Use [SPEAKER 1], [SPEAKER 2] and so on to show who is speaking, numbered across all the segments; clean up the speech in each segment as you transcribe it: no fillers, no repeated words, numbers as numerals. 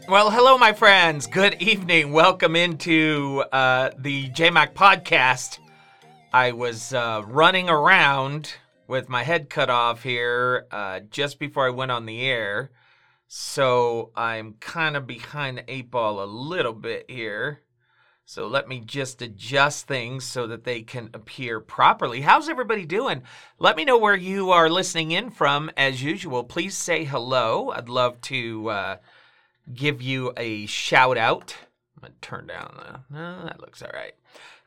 [SPEAKER 1] Well, hello, my friends. Good evening. Welcome into the JMac podcast. I was running around with my head cut off here just before I went on the air. So I'm kind of behind the eight ball a little bit here. So let me just adjust things so that they can appear properly. How's everybody doing? Let me know where you are listening in from. As usual, please say hello. I'd love to give you a shout out. I'm going to turn down no, that looks all right.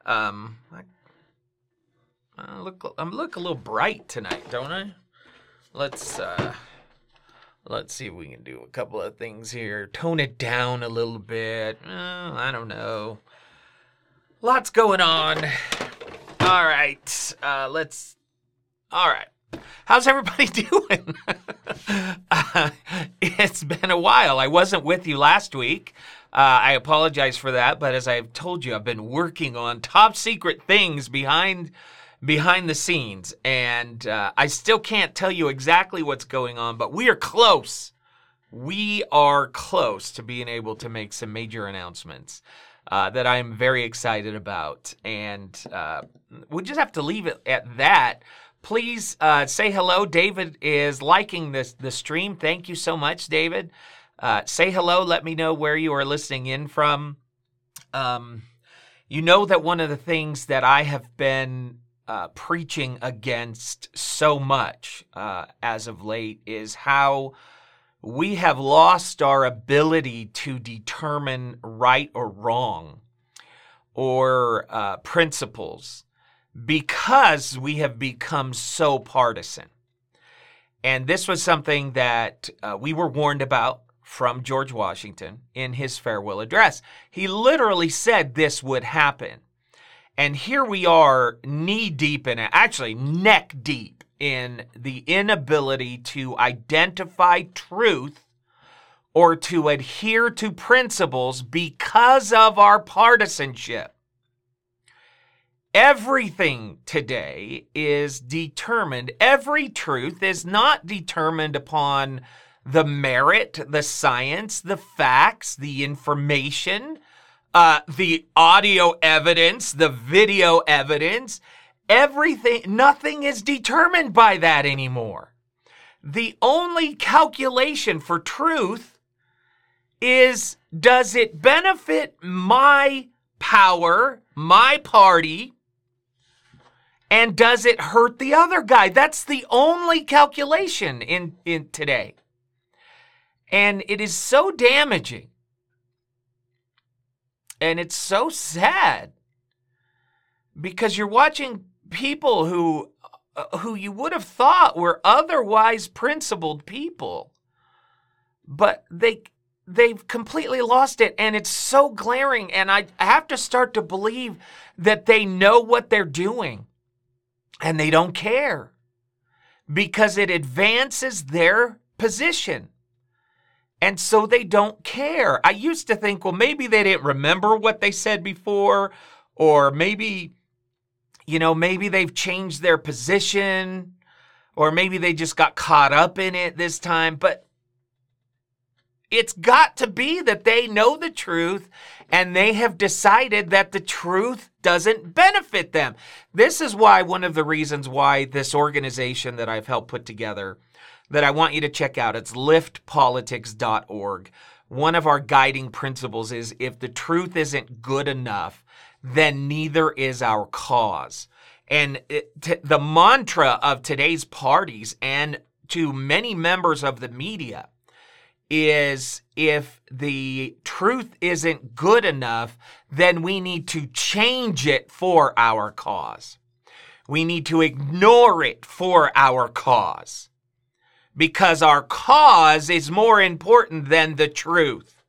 [SPEAKER 1] I look a little bright tonight, don't I? Let's see if we can do a couple of things here. Tone it down a little bit. I don't know. Lots going on. All right. All right. How's everybody doing? It's been a while. I wasn't with you last week. I apologize for that, but as I've told you, I've been working on top secret things behind the scenes, and I still can't tell you exactly what's going on, but we are close. We are close to being able to make some major announcements that I'm very excited about, and we'll just have to leave it at that. Please say hello. David is liking the stream. Thank you so much, David. Say hello. Let me know where you are listening in from. You know that one of the things that I have been preaching against so much as of late is how we have lost our ability to determine right or wrong or principles because we have become so partisan. And this was something that we were warned about from George Washington in his farewell address. He literally said this would happen. And here we are knee deep in it, actually neck deep in the inability to identify truth or to adhere to principles because of our partisanship. Everything today is determined. Every truth is not determined upon the merit, the science, the facts, the information, the audio evidence, the video evidence. Everything, nothing is determined by that anymore. The only calculation for truth is, does it benefit my power, my party, and does it hurt the other guy? That's the only calculation in today. And it is so damaging. And it's so sad because you're watching people who you would have thought were otherwise principled people, but they've completely lost it, and it's so glaring. And I have to start to believe that they know what they're doing, and they don't care because it advances their position. And so they don't care. I used to think, well, maybe they didn't remember what they said before, or maybe they've changed their position, or maybe they just got caught up in it this time. But it's got to be that they know the truth and they have decided that the truth doesn't benefit them. This is why one of the reasons why this organization that I've helped put together that I want you to check out, it's liftpolitics.org. One of our guiding principles is if the truth isn't good enough, then neither is our cause. And the mantra of today's parties and to many members of the media is if the truth isn't good enough, then we need to change it for our cause. We need to ignore it for our cause because our cause is more important than the truth.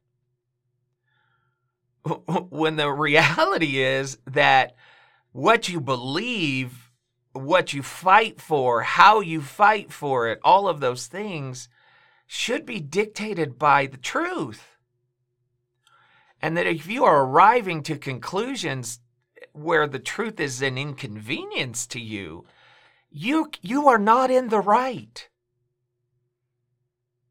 [SPEAKER 1] When the reality is that what you believe, what you fight for, how you fight for it, all of those things should be dictated by the truth. And that if you are arriving to conclusions where the truth is an inconvenience to you, you are not in the right.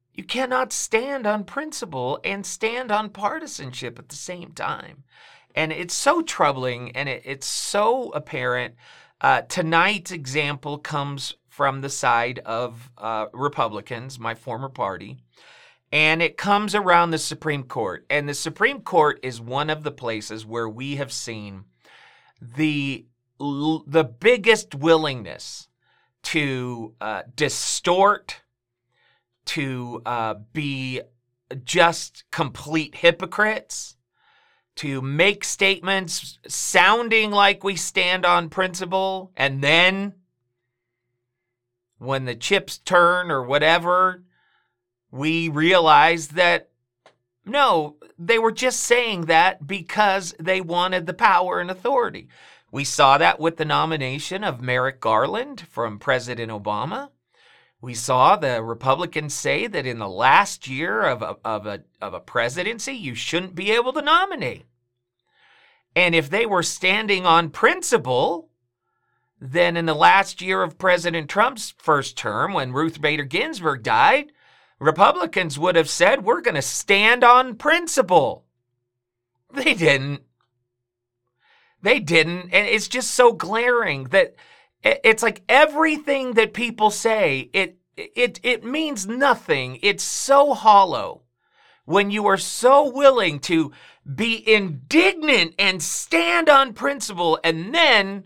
[SPEAKER 1] You cannot stand on principle and stand on partisanship at the same time. And it's so troubling, and it's so apparent. Tonight's example comes from the side of Republicans, my former party, and it comes around the Supreme Court. And the Supreme Court is one of the places where we have seen the biggest willingness to distort, to be just complete hypocrites, to make statements sounding like we stand on principle, and then when the chips turn or whatever, we realize that no, they were just saying that because they wanted the power and authority. We saw that with the nomination of Merrick Garland from President Obama. We saw the Republicans say that in the last year of a presidency, you shouldn't be able to nominate. And if they were standing on principle, then in the last year of President Trump's first term, when Ruth Bader Ginsburg died, Republicans would have said, we're going to stand on principle. They didn't. They didn't. And it's just so glaring that it's like everything that people say, it means nothing. It's so hollow when you are so willing to be indignant and stand on principle, and then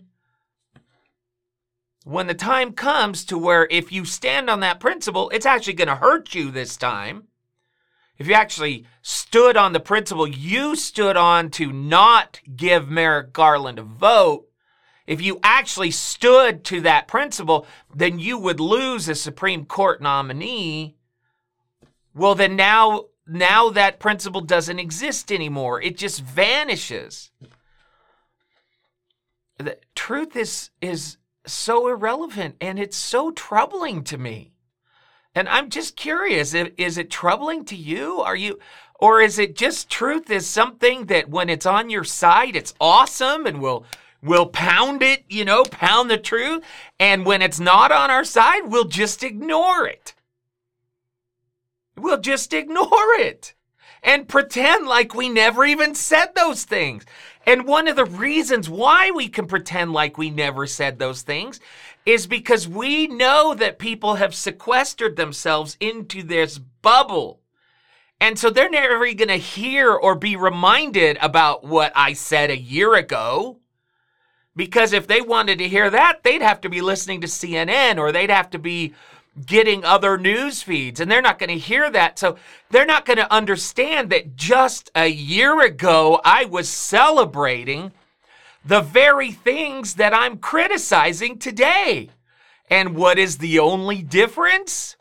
[SPEAKER 1] when the time comes to where if you stand on that principle, it's actually going to hurt you this time. If you actually stood on the principle you stood on to not give Merrick Garland a vote, if you actually stood to that principle, then you would lose a Supreme Court nominee. Well, then now that principle doesn't exist anymore. It just vanishes. The truth is so irrelevant, and it's so troubling to me. And I'm just curious, is it troubling to you? Or is it just truth is something that when it's on your side, it's awesome and we'll pound it, pound the truth. And when it's not on our side, we'll just ignore it. We'll just ignore it and pretend like we never even said those things. And one of the reasons why we can pretend like we never said those things is because we know that people have sequestered themselves into this bubble. And so they're never going to hear or be reminded about what I said a year ago. Because if they wanted to hear that, they'd have to be listening to CNN, or they'd have to be getting other news feeds, and they're not going to hear that. So they're not going to understand that just a year ago, I was celebrating the very things that I'm criticizing today. And what is the only difference?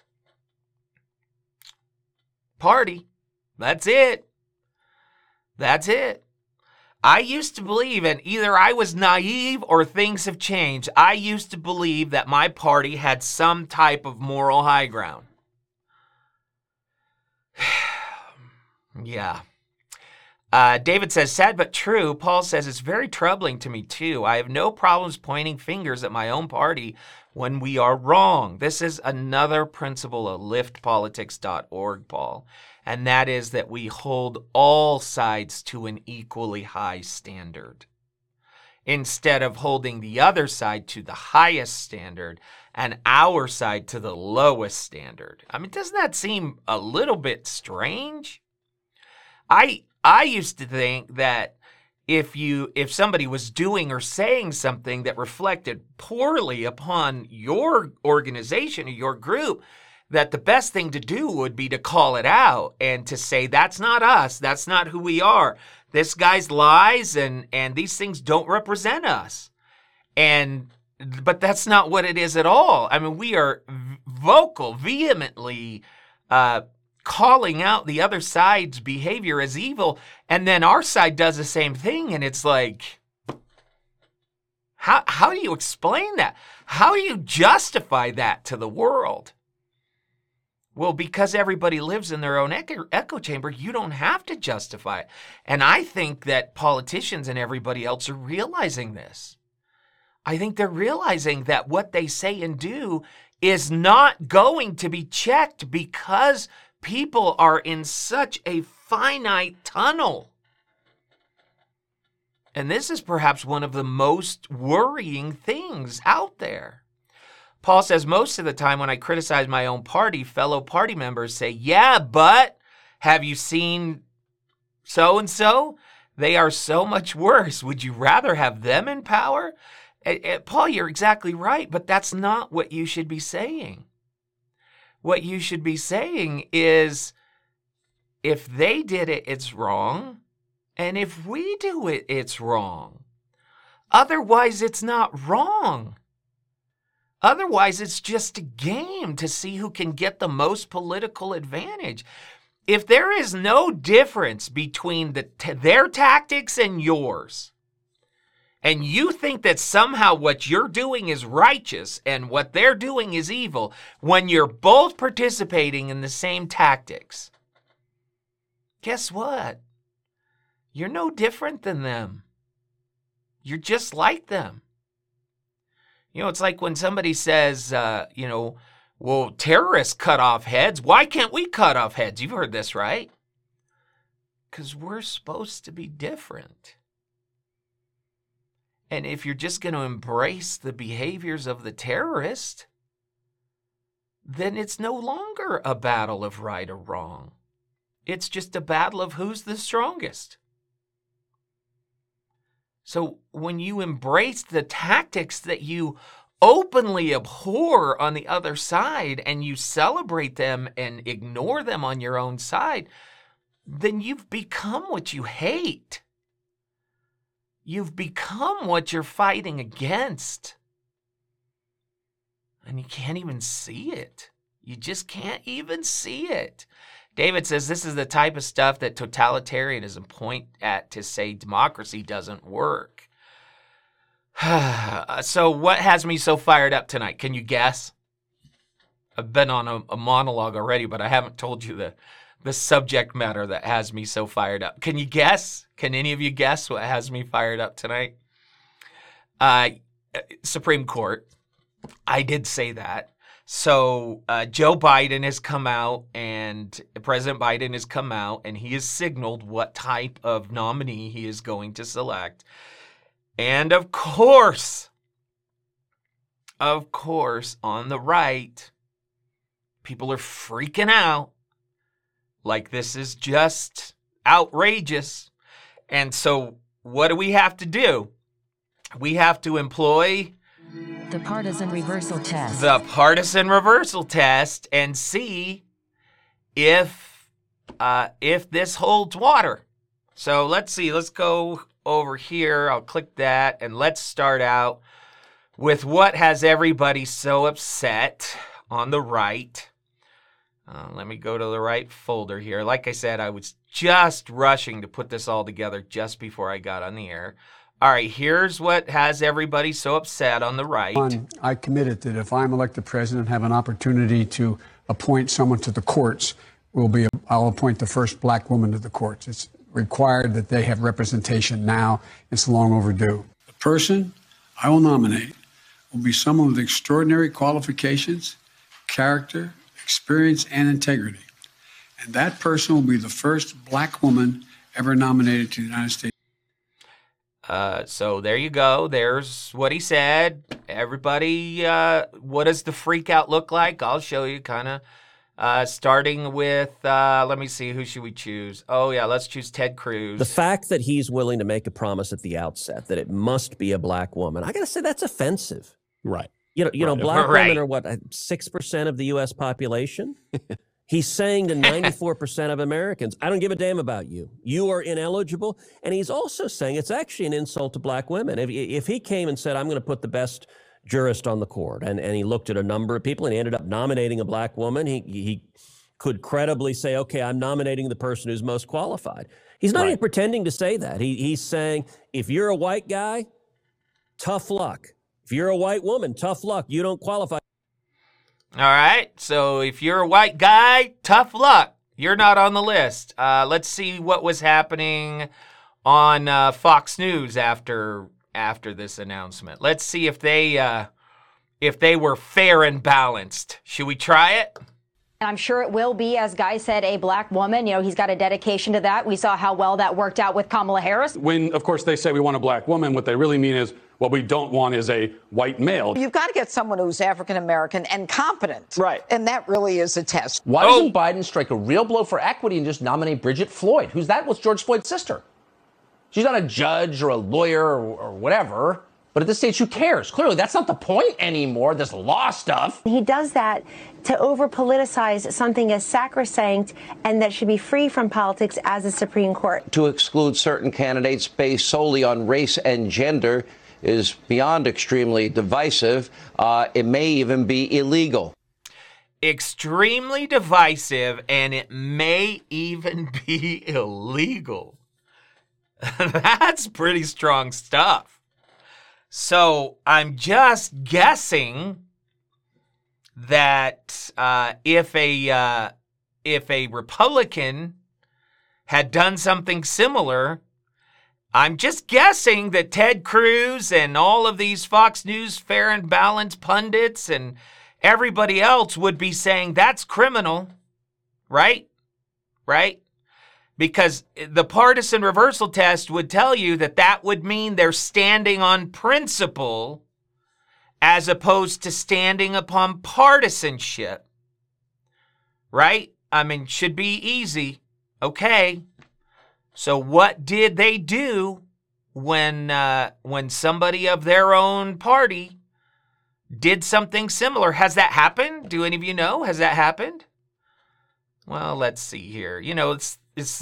[SPEAKER 1] Party. That's it. That's it. I used to believe, and either I was naive or things have changed, I used to believe that my party had some type of moral high ground. Yeah. David says, sad but true. Paul says, it's very troubling to me too. I have no problems pointing fingers at my own party when we are wrong. This is another principle of liftpolitics.org, Paul. And that is that we hold all sides to an equally high standard, instead of holding the other side to the highest standard and our side to the lowest standard. I mean, doesn't that seem a little bit strange? I used to think that if somebody was doing or saying something that reflected poorly upon your organization or your group, that the best thing to do would be to call it out and to say, that's not us, that's not who we are. This guy's lies and these things don't represent us. But that's not what it is at all. I mean, we are vehemently calling out the other side's behavior as evil, and then our side does the same thing, and it's like, how do you explain that? How do you justify that to the world? Well, because everybody lives in their own echo chamber, you don't have to justify it. And I think that politicians and everybody else are realizing this. I think they're realizing that what they say and do is not going to be checked because people are in such a finite tunnel. And this is perhaps one of the most worrying things out there. Paul says, most of the time when I criticize my own party, fellow party members say, yeah, but have you seen so-and-so? They are so much worse. Would you rather have them in power? Paul, you're exactly right, but that's not what you should be saying. What you should be saying is, if they did it, it's wrong. And if we do it, it's wrong. Otherwise, it's not wrong. Otherwise, it's just a game to see who can get the most political advantage. If there is no difference between their tactics and yours, and you think that somehow what you're doing is righteous and what they're doing is evil, when you're both participating in the same tactics, guess what? You're no different than them. You're just like them. It's like when somebody says, well, terrorists cut off heads. Why can't we cut off heads? You've heard this, right? Because we're supposed to be different. And if you're just going to embrace the behaviors of the terrorist, then it's no longer a battle of right or wrong. It's just a battle of who's the strongest. So when you embrace the tactics that you openly abhor on the other side and you celebrate them and ignore them on your own side, then you've become what you hate. You've become what you're fighting against. And you can't even see it. You just can't even see it. David says this is the type of stuff that totalitarianism point at to say democracy doesn't work. So what has me so fired up tonight? Can you guess? I've been on a monologue already, but I haven't told you the subject matter that has me so fired up. Can you guess? Can any of you guess what has me fired up tonight? Supreme Court. I did say that. So Joe Biden has come out, and President Biden has come out, and he has signaled what type of nominee he is going to select. And of course, on the right, people are freaking out like this is just outrageous. And so what do we have to do? We have to employ
[SPEAKER 2] the partisan reversal test.
[SPEAKER 1] The partisan reversal test, and see if this holds water. So let's see. Let's go over here. I'll click that, and let's start out with what has everybody so upset on the right. Let me go to the right folder here. Like I said, I was just rushing to put this all together just before I got on the air. All right, here's what has everybody so upset on the right.
[SPEAKER 3] I committed that if I'm elected president and have an opportunity to appoint someone to the courts, I'll appoint the first black woman to the courts. It's required that they have representation now. It's long overdue. The person I will nominate will be someone with extraordinary qualifications, character, experience, and integrity. And that person will be the first black woman ever nominated to the United States.
[SPEAKER 1] So there you go. There's what he said. Everybody, what does the freak out look like? I'll show you kind of, starting with, let me see, who should we choose? Oh yeah, let's choose Ted Cruz.
[SPEAKER 4] The fact that he's willing to make a promise at the outset that it must be a black woman, I got to say that's offensive.
[SPEAKER 5] Right.
[SPEAKER 4] You know, black women are what, 6% of the U.S. population? He's saying to 94% of Americans, I don't give a damn about you. You are ineligible. And he's also saying it's actually an insult to black women. If he came and said, I'm going to put the best jurist on the court, and he looked at a number of people and he ended up nominating a black woman, he could credibly say, okay, I'm nominating the person who's most qualified. He's not even pretending to say that. He's saying, if you're a white guy, tough luck. If you're a white woman, tough luck. You don't qualify.
[SPEAKER 1] All right, so if you're a white guy, tough luck. You're not on the list. Let's see what was happening on Fox News after this announcement. Let's see if they were fair and balanced. Should we try it?
[SPEAKER 5] I'm sure it will be, as Guy said, a black woman. You know, he's got a dedication to that. We saw how well that worked out with Kamala Harris.
[SPEAKER 6] When, of course, they say we want a black woman, what they really mean is what we don't want is a white male.
[SPEAKER 7] You've got to get someone who's African-American and competent.
[SPEAKER 8] Right.
[SPEAKER 7] And that really is a test.
[SPEAKER 8] Why doesn't Biden strike a real blow for equity and just nominate Bridget Floyd? Who's that? What's George Floyd's sister? She's not a judge or a lawyer or whatever. But at this stage, who cares? Clearly, that's not the point anymore, this law stuff.
[SPEAKER 9] He does that to over-politicize something as sacrosanct and that should be free from politics as the Supreme Court.
[SPEAKER 10] To exclude certain candidates based solely on race and gender is beyond extremely divisive. It may even be illegal.
[SPEAKER 1] Extremely divisive, and it may even be illegal. That's pretty strong stuff. So I'm just guessing that if a Republican had done something similar, I'm just guessing that Ted Cruz and all of these Fox News Fair and Balanced pundits and everybody else would be saying that's criminal, right? Right? Because the partisan reversal test would tell you that that would mean they're standing on principle as opposed to standing upon partisanship. Right? I mean, should be easy. Okay. So what did they do when somebody of their own party did something similar? Has that happened? Do any of you know? Has that happened? Well, let's see here. You know, it's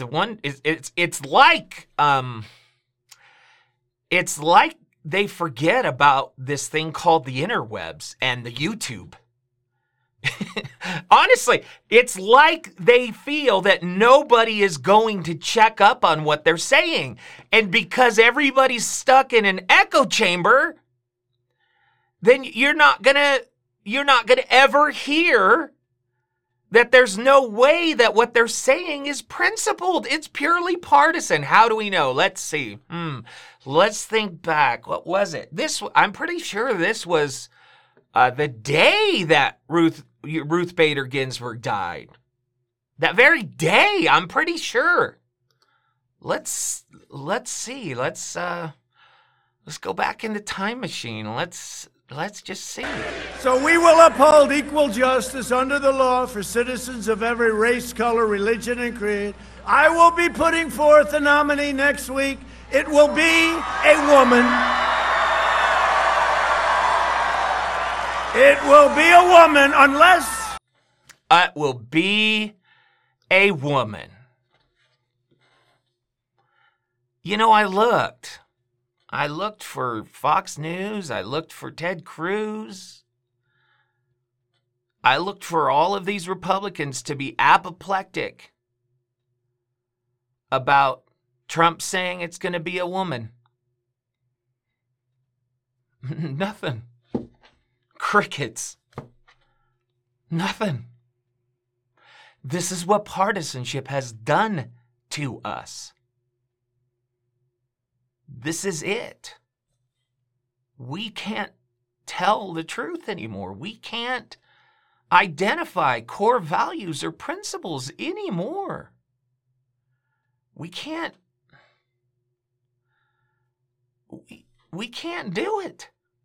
[SPEAKER 1] like they forget about this thing called the interwebs and the YouTube. Honestly, it's like they feel that nobody is going to check up on what they're saying. And because everybody's stuck in an echo chamber, then you're not gonna ever hear that there's no way that what they're saying is principled. It's purely partisan. How do we know? Let's see. Let's think back. What was it? I'm pretty sure this was the day that Ruth Bader Ginsburg died. That very day, I'm pretty sure. Let's see. Let's go back in the time machine. Let's just see.
[SPEAKER 11] So we will uphold equal justice under the law for citizens of every race, color, religion, and creed. I will be putting forth a nominee next week. It will be a woman. It will be a woman unless...
[SPEAKER 1] It will be a woman. You know, I looked for Fox News. I looked for Ted Cruz. I looked for all of these Republicans to be apoplectic about Trump saying it's going to be a woman. Nothing. Crickets. Nothing. This is what partisanship has done to us. This is it. We can't tell the truth anymore. We can't identify core values or principles anymore. We can't do it.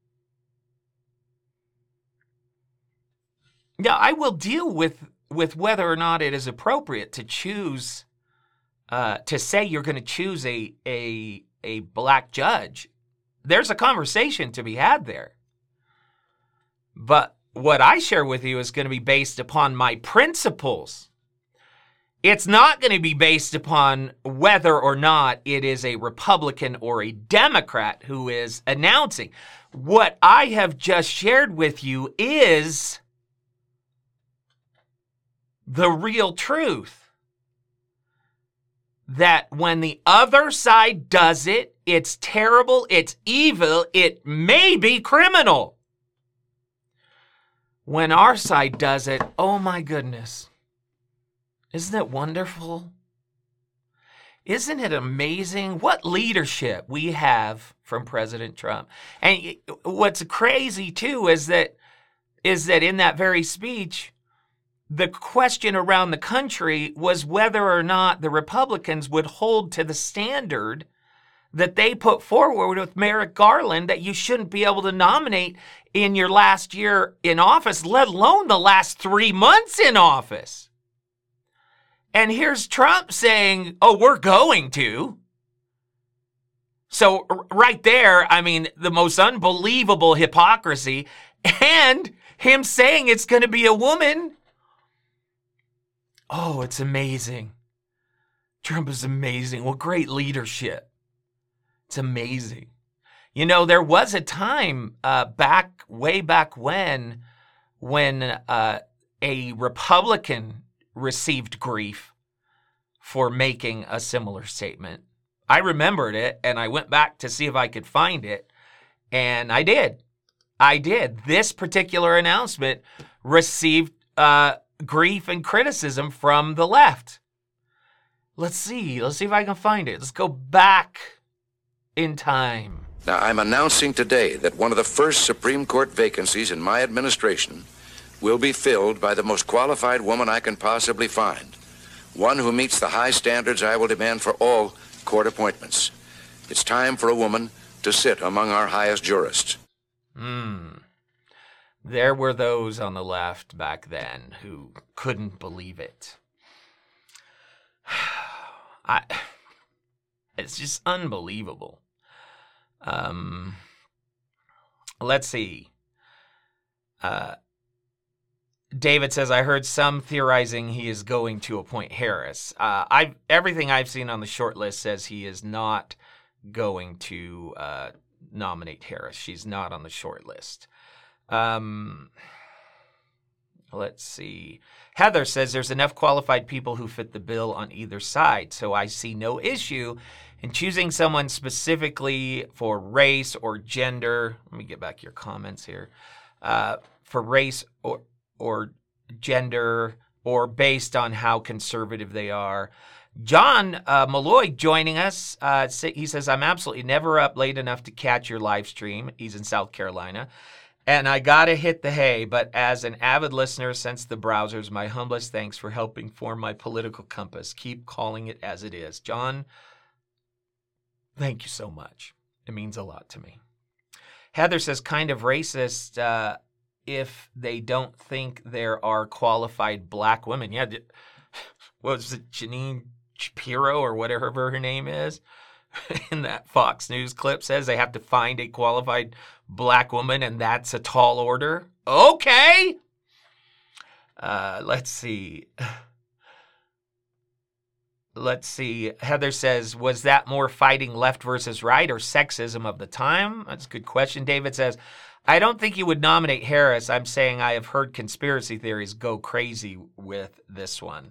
[SPEAKER 1] Now, I will deal with whether or not it is appropriate to choose, to say you're going to choose a black judge. There's a conversation to be had there. But what I share with you is going to be based upon my principles. It's not going to be based upon whether or not it is a Republican or a Democrat who is announcing. What I have just shared with you is the real truth. That when the other side does it, it's terrible, it's evil, it may be criminal. When our side does it, oh my goodness. Isn't it wonderful? Isn't it amazing what leadership we have from President Trump? And what's crazy too is that in that very speech, the question around the country was whether or not the Republicans would hold to the standard that they put forward with Merrick Garland, that you shouldn't be able to nominate in your last year in office, let alone the last 3 months in office. And here's Trump saying, oh, we're going to. So right there, I mean, the most unbelievable hypocrisy, and him saying it's going to be a woman. Oh, it's amazing. Trump is amazing. What great leadership. It's amazing. You know, there was a time way back when a Republican received grief for making a similar statement. I remembered it, and I went back to see if I could find it, and I did. This particular announcement received grief and criticism from the left. Let's see if I can find it. Let's go back in time.
[SPEAKER 12] Now, I'm announcing today that one of the first Supreme Court vacancies in my administration will be filled by the most qualified woman I can possibly find. One who meets the high standards I will demand for all court appointments. It's time for a woman to sit among our highest jurists.
[SPEAKER 1] There were those on the left back then who couldn't believe it. It's just unbelievable. Let's see. David says, I heard some theorizing he is going to appoint Harris. Everything I've seen on the short list says he is not going to nominate Harris. She's not on the short list. Let's see. Heather says there's enough qualified people who fit the bill on either side, so I see no issue in choosing someone specifically for race or gender. Let me get back your comments here. For race or gender, or based on how conservative they are. John Malloy joining us. He says, I'm absolutely never up late enough to catch your live stream. He's in South Carolina. And I got to hit the hay, but as an avid listener since the browsers, my humblest thanks for helping form my political compass. Keep calling it as it is. John, thank you so much. It means a lot to me. Heather says, kind of racist if they don't think there are qualified black women. Yeah, what was it, Janine Shapiro or whatever her name is? In that Fox News clip says they have to find a qualified black woman, and that's a tall order. Okay. Let's see. Heather says, was that more fighting left versus right or sexism of the time? That's a good question. David says, I don't think you would nominate Harris. I'm saying I have heard conspiracy theories go crazy with this one.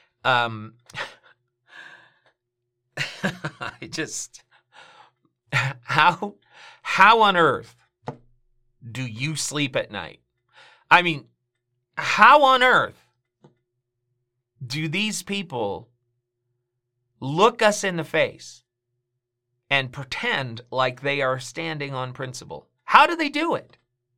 [SPEAKER 1] I just, how on earth do you sleep at night? I mean, how on earth do these people look us in the face and pretend like they are standing on principle? How do they do it?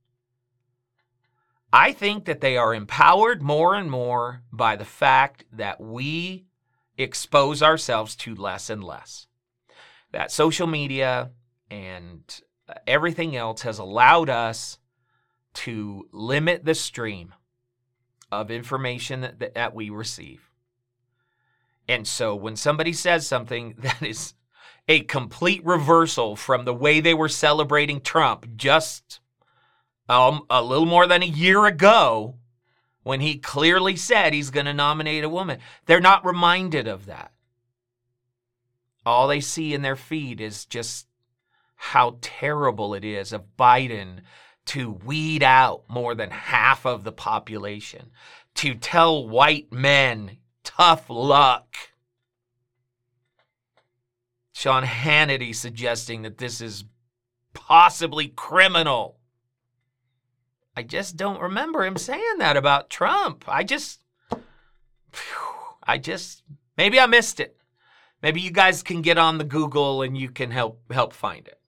[SPEAKER 1] I think that they are empowered more and more by the fact that we expose ourselves to less and less. That social media and everything else has allowed us to limit the stream of information that we receive. And so when somebody says something that is a complete reversal from the way they were celebrating Trump just a little more than a year ago, when he clearly said he's going to nominate a woman, they're not reminded of that. All they see in their feed is just how terrible it is of Biden to weed out more than half of the population, to tell white men, tough luck. Sean Hannity suggesting that this is possibly criminal. I just don't remember him saying that about Trump. Maybe I missed it. Maybe you guys can get on the Google and you can help find it.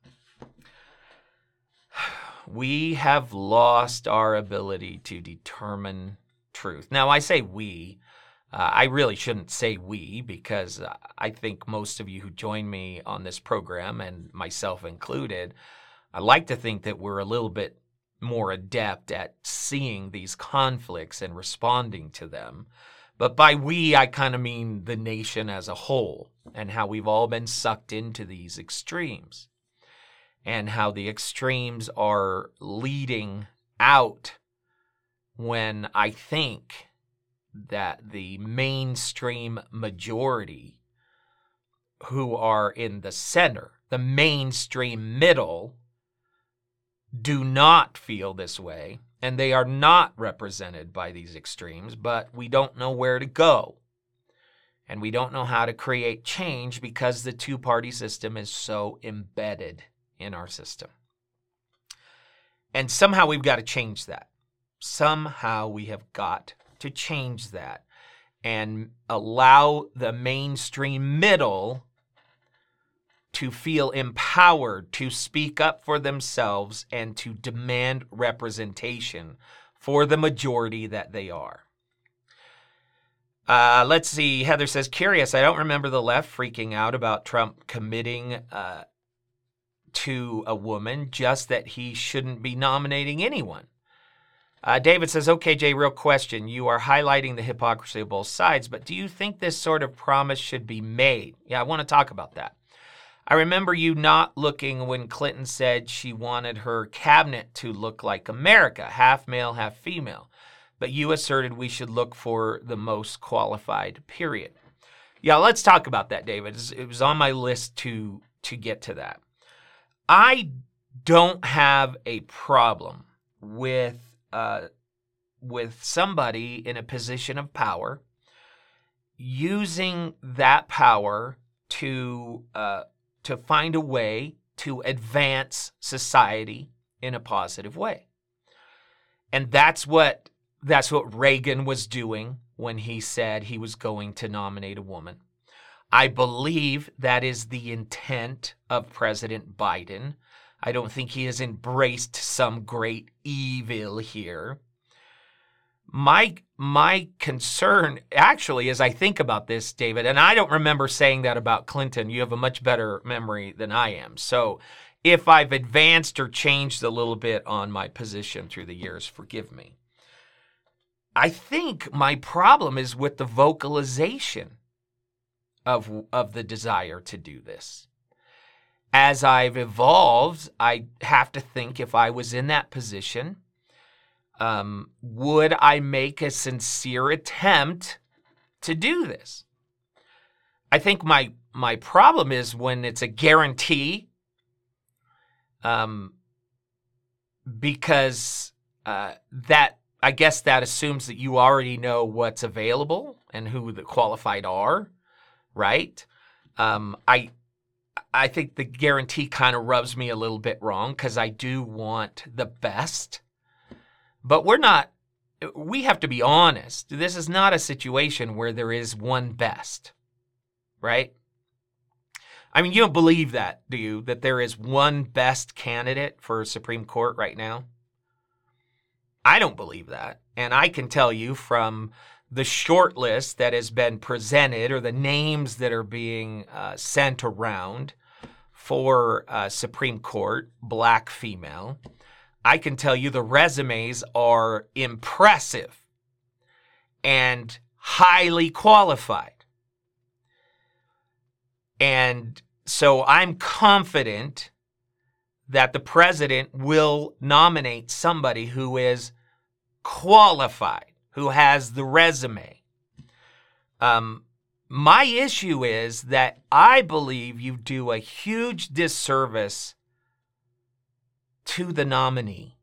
[SPEAKER 1] We have lost our ability to determine truth. Now, I say we. I really shouldn't say we, because I think most of you who join me on this program, and myself included, I like to think that we're a little bit more adept at seeing these conflicts and responding to them. But by we, I kind of mean the nation as a whole, and how we've all been sucked into these extremes, and how the extremes are leading out when I think that the mainstream majority who are in the center, the mainstream middle, do not feel this way, and they are not represented by these extremes, but we don't know where to go. And we don't know how to create change because the two-party system is so embedded in our system. And somehow we've got to change that. Somehow we have got to change that and allow the mainstream middle to feel empowered to speak up for themselves and to demand representation for the majority that they are. Let's see. Heather says, curious, I don't remember the left freaking out about Trump committing to a woman, just that he shouldn't be nominating anyone. David says, okay, Jay, real question. You are highlighting the hypocrisy of both sides, but do you think this sort of promise should be made? Yeah, I want to talk about that. I remember you not looking when Clinton said she wanted her cabinet to look like America, half male, half female. But you asserted we should look for the most qualified, period. Yeah, let's talk about that, David. It was on my list to get to that. I don't have a problem with somebody in a position of power using that power to find a way to advance society in a positive way. And that's what Reagan was doing when he said he was going to nominate a woman. I believe that is the intent of President Biden. I don't think he has embraced some great evil here. My concern, actually, as I think about this, David, and I don't remember saying that about Clinton. You have a much better memory than I am. So if I've advanced or changed a little bit on my position through the years, forgive me. I think my problem is with the vocalization of the desire to do this. As I've evolved, I have to think, if I was in that position, would I make a sincere attempt to do this? I think my problem is when it's a guarantee, because that, I guess that assumes that you already know what's available and who the qualified are, right? I think the guarantee kind of rubs me a little bit wrong, because I do want the best. But we have to be honest. This is not a situation where there is one best, right? I mean, you don't believe that, do you? That there is one best candidate for Supreme Court right now? I don't believe that. And I can tell you from the short list that has been presented, or the names that are being sent around for Supreme Court, black, female, I can tell you the resumes are impressive and highly qualified. And so I'm confident that the president will nominate somebody who is qualified, who has the resume. My issue is that I believe you do a huge disservice to the nominee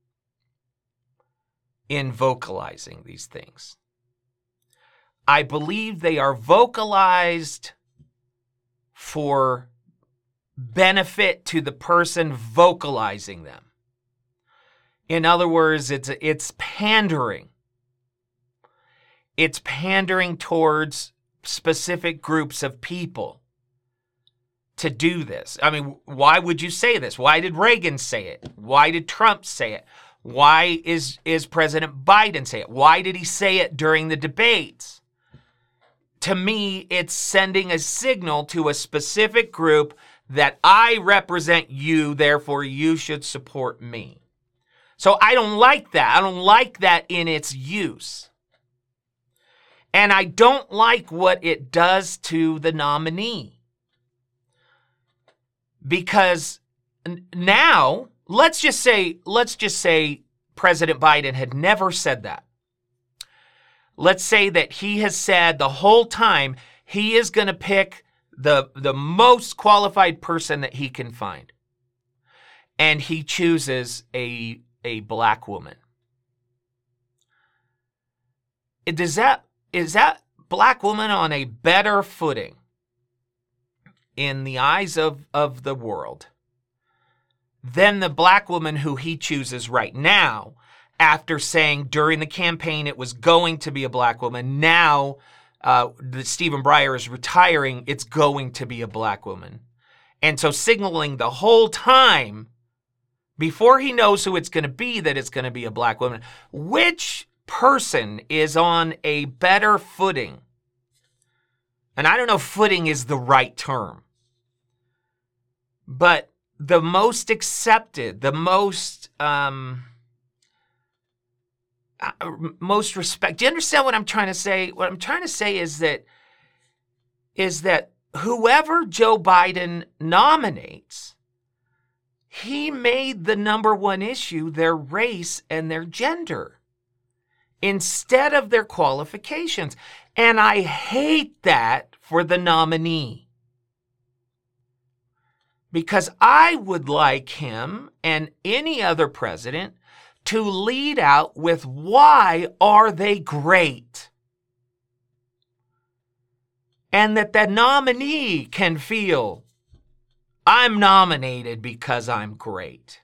[SPEAKER 1] in vocalizing these things. I believe they are vocalized for benefit to the person vocalizing them. In other words, it's pandering. It's pandering towards specific groups of people to do this. I mean, why would you say this? Why did Reagan say it? Why did Trump say it? Why is President Biden say it? Why did he say it during the debates? To me, it's sending a signal to a specific group that I represent you, therefore you should support me. So I don't like that. I don't like that in its use. And I don't like what it does to the nominee. Because now, let's just say President Biden had never said that. Let's say that he has said the whole time he is going to pick the most qualified person that he can find. And he chooses a black woman. Is that black woman on a better footing in the eyes of the world than the black woman who he chooses right now, after saying during the campaign it was going to be a black woman? Now that Stephen Breyer is retiring, it's going to be a black woman. And so signaling the whole time, before he knows who it's going to be, that it's going to be a black woman. Which person is on a better footing? And I don't know if footing is the right term, but the most accepted, the most respect. Do you understand what I'm trying to say? What I'm trying to say is that whoever Joe Biden nominates, he made the number one issue their race and their gender instead of their qualifications. And I hate that for the nominee. Because I would like him and any other president to lead out with why are they great? And that the nominee can feel, I'm nominated because I'm great.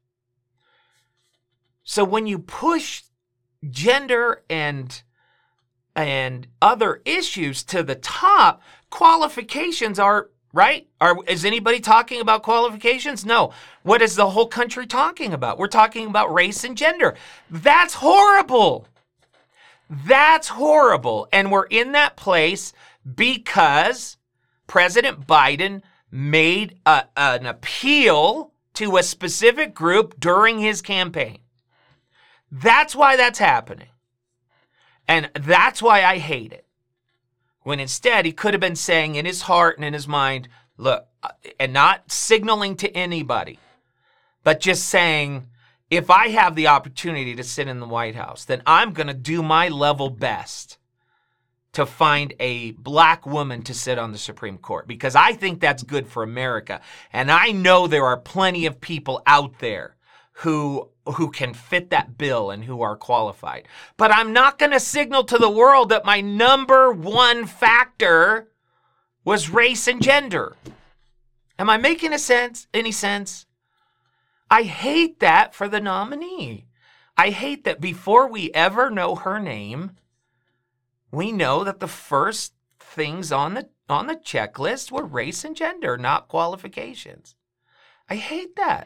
[SPEAKER 1] So when you push gender and other issues to the top, qualifications are, right? Is anybody talking about qualifications? No. What is the whole country talking about? We're talking about race and gender. That's horrible. That's horrible. And we're in that place because President Biden made an appeal to a specific group during his campaign. That's why that's happening. And that's why I hate it. When instead he could have been saying in his heart and in his mind, look, and not signaling to anybody, but just saying, if I have the opportunity to sit in the White House, then I'm going to do my level best to find a black woman to sit on the Supreme Court, because I think that's good for America. And I know there are plenty of people out there who can fit that bill and who are qualified. But I'm not going to signal to the world that my number one factor was race and gender. Am I making any sense? I hate that for the nominee. I hate that before we ever know her name, we know that the first things on the checklist were race and gender, not qualifications. I hate that.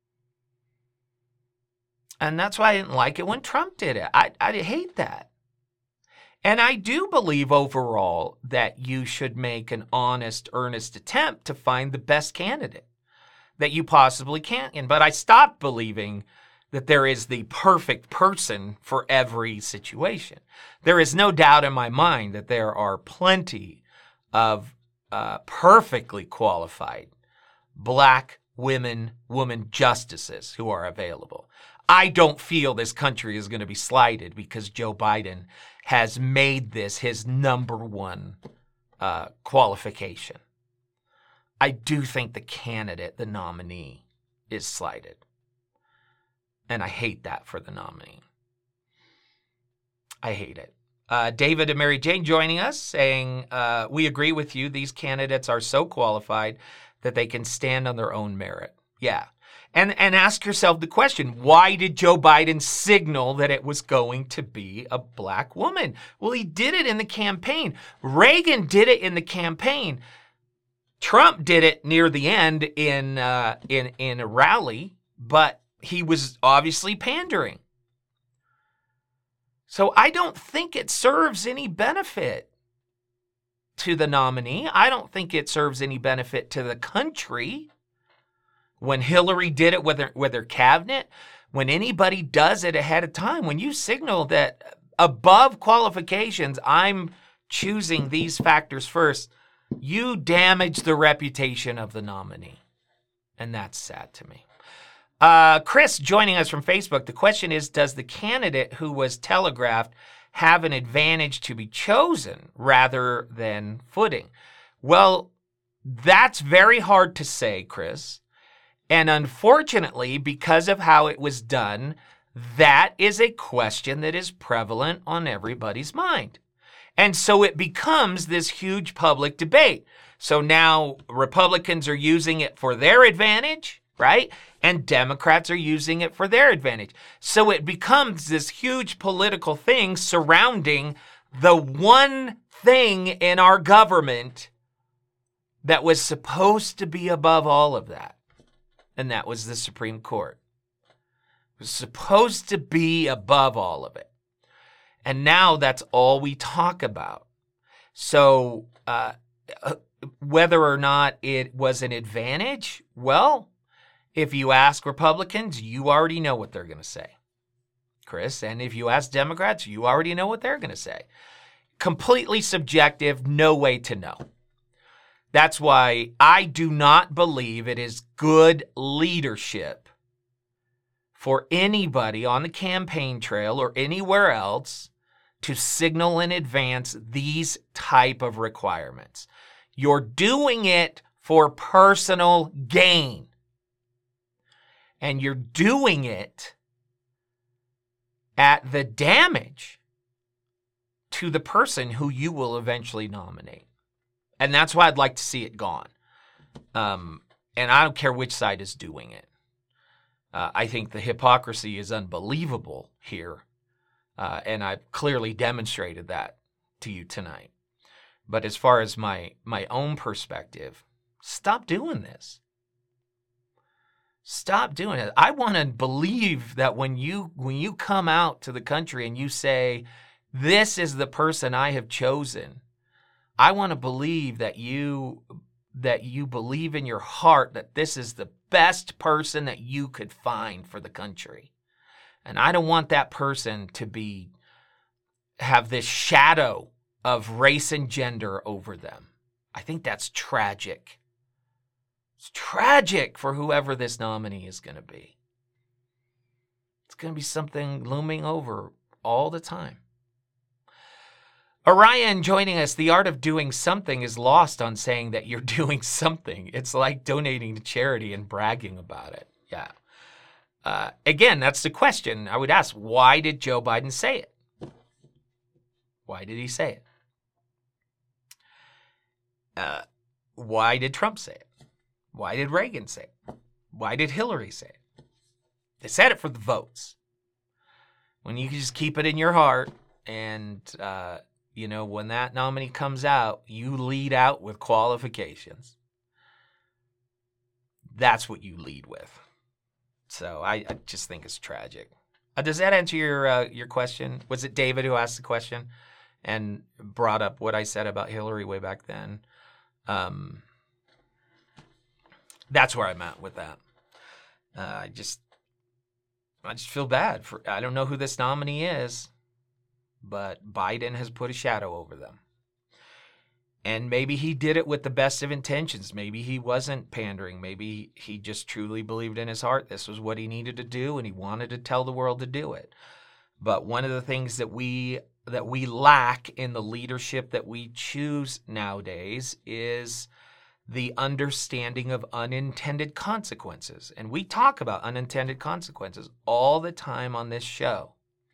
[SPEAKER 1] And that's why I didn't like it when Trump did it. I hate that. And I do believe overall that you should make an honest, earnest attempt to find the best candidate that you possibly can. But I stopped believing that there is the perfect person for every situation. There is no doubt in my mind that there are plenty of perfectly qualified black woman justices who are available. I don't feel this country is going to be slighted because Joe Biden has made this his number one qualification. I do think the candidate, the nominee, is slighted. And I hate that for the nominee. I hate it. David and Mary Jane joining us saying, we agree with you. These candidates are so qualified that they can stand on their own merit. Yeah. And ask yourself the question, why did Joe Biden signal that it was going to be a black woman? Well, he did it in the campaign. Reagan did it in the campaign. Trump did it near the end in a rally, but he was obviously pandering. So I don't think it serves any benefit to the nominee. I don't think it serves any benefit to the country. When Hillary did it with her cabinet, when anybody does it ahead of time, when you signal that above qualifications, I'm choosing these factors first, you damage the reputation of the nominee. And that's sad to me. Chris joining us from Facebook. The question is, does the candidate who was telegraphed have an advantage to be chosen rather than footing? Well, that's very hard to say, Chris. And unfortunately, because of how it was done, that is a question that is prevalent on everybody's mind. And so it becomes this huge public debate. So now Republicans are using it for their advantage, right? And Democrats are using it for their advantage. So it becomes this huge political thing surrounding the one thing in our government that was supposed to be above all of that. And that was the Supreme Court. It was supposed to be above all of it. And now that's all we talk about. So whether or not it was an advantage, well, if you ask Republicans, you already know what they're going to say, Chris. And if you ask Democrats, you already know what they're going to say. Completely subjective, no way to know. That's why I do not believe it is good leadership for anybody on the campaign trail or anywhere else to signal in advance these type of requirements. You're doing it for personal gain. And you're doing it at the damage to the person who you will eventually nominate. And that's why I'd like to see it gone. And I don't care which side is doing it. I think the hypocrisy is unbelievable here. And I've clearly demonstrated that to you tonight. But as far as my own perspective, stop doing this. Stop doing it. I want to believe that when you come out to the country and you say, this is the person I have chosen, I want to believe that you believe in your heart that this is the best person that you could find for the country. And I don't want that person to have this shadow of race and gender over them. I think that's tragic. It's tragic for whoever this nominee is going to be. It's going to be something looming over all the time. Orion joining us. The art of doing something is lost on saying that you're doing something. It's like donating to charity and bragging about it. Yeah. Again, that's the question I would ask. Why did Joe Biden say it? Why did he say it? Why did Trump say it? Why did Reagan say it? Why did Hillary say it? They said it for the votes. When you can just keep it in your heart and, when that nominee comes out, you lead out with qualifications. That's what you lead with. So I just think it's tragic. Does that answer your question? Was it David who asked the question and brought up what I said about Hillary way back then? That's where I'm at with that. I just feel bad I don't know who this nominee is, but Biden has put a shadow over them. And maybe he did it with the best of intentions. Maybe he wasn't pandering. Maybe he just truly believed in his heart this was what he needed to do, and he wanted to tell the world to do it. But one of the things that we lack in the leadership that we choose nowadays is the understanding of unintended consequences. And we talk about unintended consequences all the time on this show.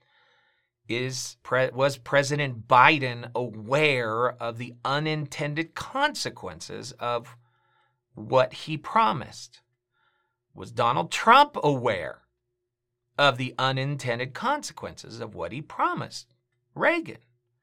[SPEAKER 1] Was President Biden aware of the unintended consequences of what he promised? Was Donald Trump aware of the unintended consequences of what he promised Reagan?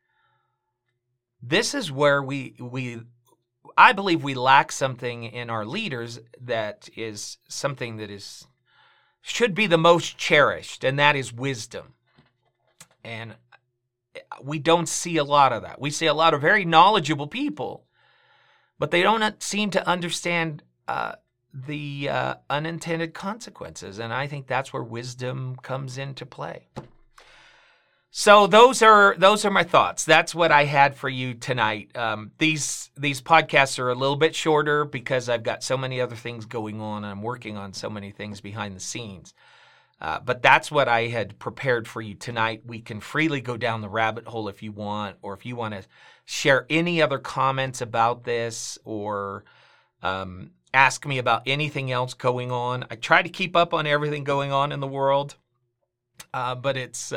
[SPEAKER 1] This is where I believe we lack something in our leaders that is something that is should be the most cherished, and that is wisdom. And we don't see a lot of that. We see a lot of very knowledgeable people, but they don't seem to understand the unintended consequences. And I think that's where wisdom comes into play. So those are my thoughts. That's what I had for you tonight. These podcasts are a little bit shorter because I've got so many other things going on. I'm working on so many things behind the scenes. But that's what I had prepared for you tonight. We can freely go down the rabbit hole if you want, or if you want to share any other comments about this, or ask me about anything else going on. I try to keep up on everything going on in the world, but it's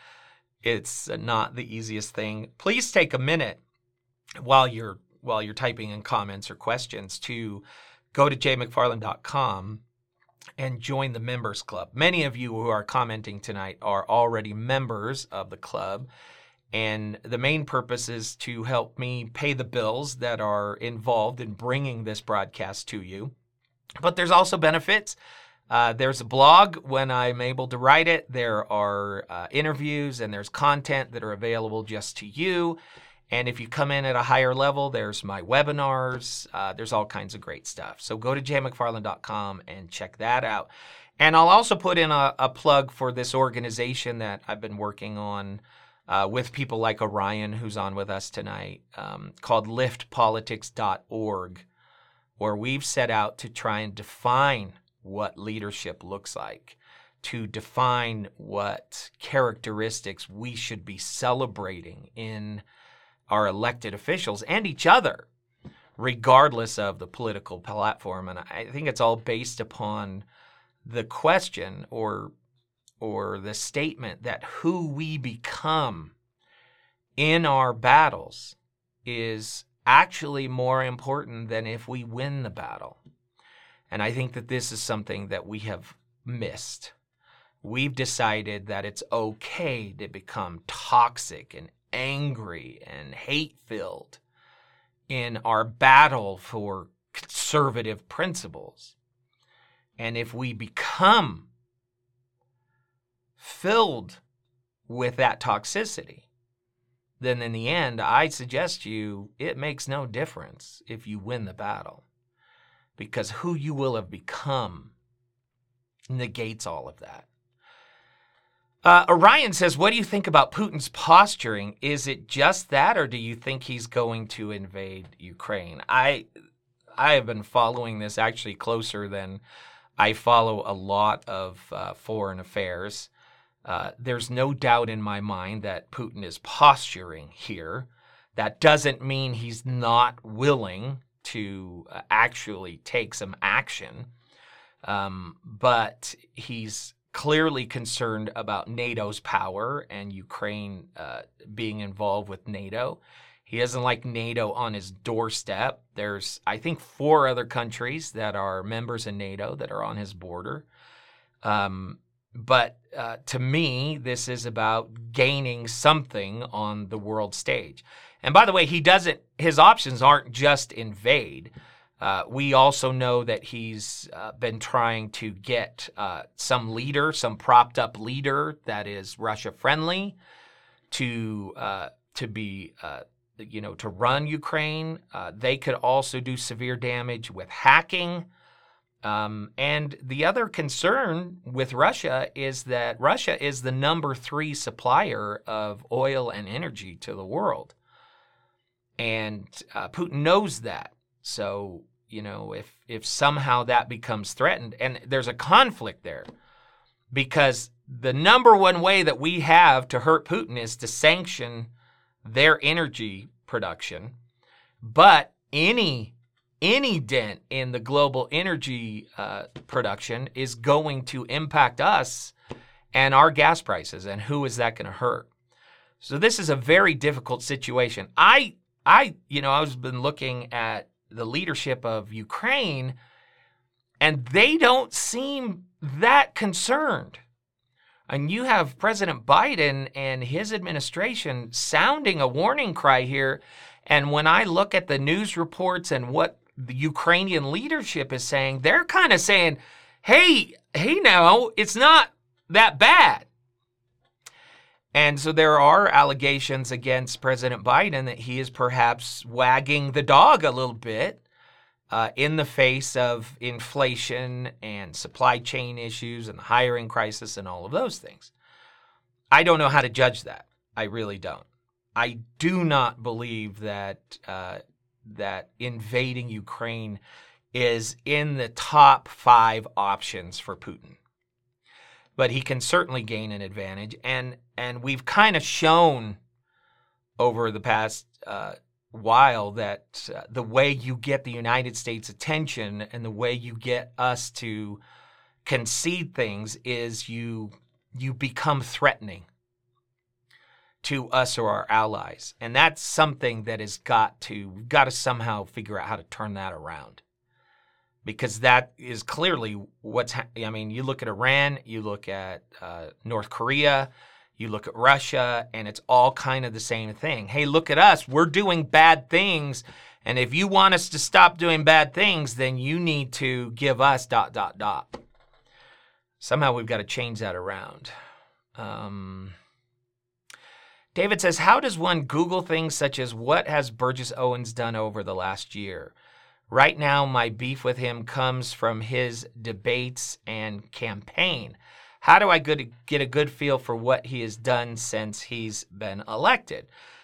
[SPEAKER 1] not the easiest thing. Please take a minute while you're typing in comments or questions to go to jmcfarland.com and join the members club. Many of you who are commenting tonight are already members of the club, and the main purpose is to help me pay the bills that are involved in bringing this broadcast to you. But there's also benefits. There's a blog when I'm able to write it. There are interviews, and there's content that are available just to you. And if you come in at a higher level, there's my webinars. There's all kinds of great stuff. So go to jmcfarland.com and check that out. And I'll also put in a plug for this organization that I've been working on with people like Orion, who's on with us tonight, called liftpolitics.org, where we've set out to try and define what leadership looks like, to define what characteristics we should be celebrating in our elected officials and each other, regardless of the political platform. And I think it's all based upon the question or the statement that who we become in our battles is actually more important than if we win the battle. And I think that this is something that we have missed. We've decided that it's okay to become toxic and angry and hate-filled in our battle for conservative principles. And if we become filled with that toxicity, then in the end, I suggest to you, it makes no difference if you win the battle, because who you will have become negates all of that. Orion says, what do you think about Putin's posturing? Is it just that, or do you think he's going to invade Ukraine? I have been following this actually closer than I follow a lot of foreign affairs. There's no doubt in my mind that Putin is posturing here. That doesn't mean he's not willing to actually take some action, but he's clearly concerned about NATO's power and Ukraine being involved with NATO. He doesn't like NATO on his doorstep. There's, I think, 4 other countries that are members of NATO that are on his border. But to me, this is about gaining something on the world stage. And by the way, his options aren't just invade. We also know that he's been trying to get some propped up leader that is Russia friendly to run Ukraine. They could also do severe damage with hacking. And the other concern with Russia is that Russia is the number 3 supplier of oil and energy to the world. And Putin knows that. So, if somehow that becomes threatened, and there's a conflict there, because the number one way that we have to hurt Putin is to sanction their energy production. But any dent in the global energy production is going to impact us and our gas prices. And who is that going to hurt? So this is a very difficult situation. I've been looking at the leadership of Ukraine, and they don't seem that concerned. And you have President Biden and his administration sounding a warning cry here. And when I look at the news reports and what the Ukrainian leadership is saying, they're kind of saying, hey, now, it's not that bad. And so there are allegations against President Biden that he is perhaps wagging the dog a little bit in the face of inflation and supply chain issues and the hiring crisis and all of those things. I don't know how to judge that. I really don't. I do not believe that that invading Ukraine is in the top 5 options for Putin. But he can certainly gain an advantage. And we've kind of shown over the past while that the way you get the United States' attention and the way you get us to concede things is you become threatening to us or our allies. And that's something that we've got to somehow figure out how to turn that around. Because that is clearly you look at Iran, you look at North Korea, you look at Russia, and it's all kind of the same thing. Hey, look at us. We're doing bad things. And if you want us to stop doing bad things, then you need to give us ... Somehow we've got to change that around. David says, how does one Google things such as what has Burgess Owens done over the last year? Right now, my beef with him comes from his debates and campaign. How do I get a good feel for what he has done since he's been elected?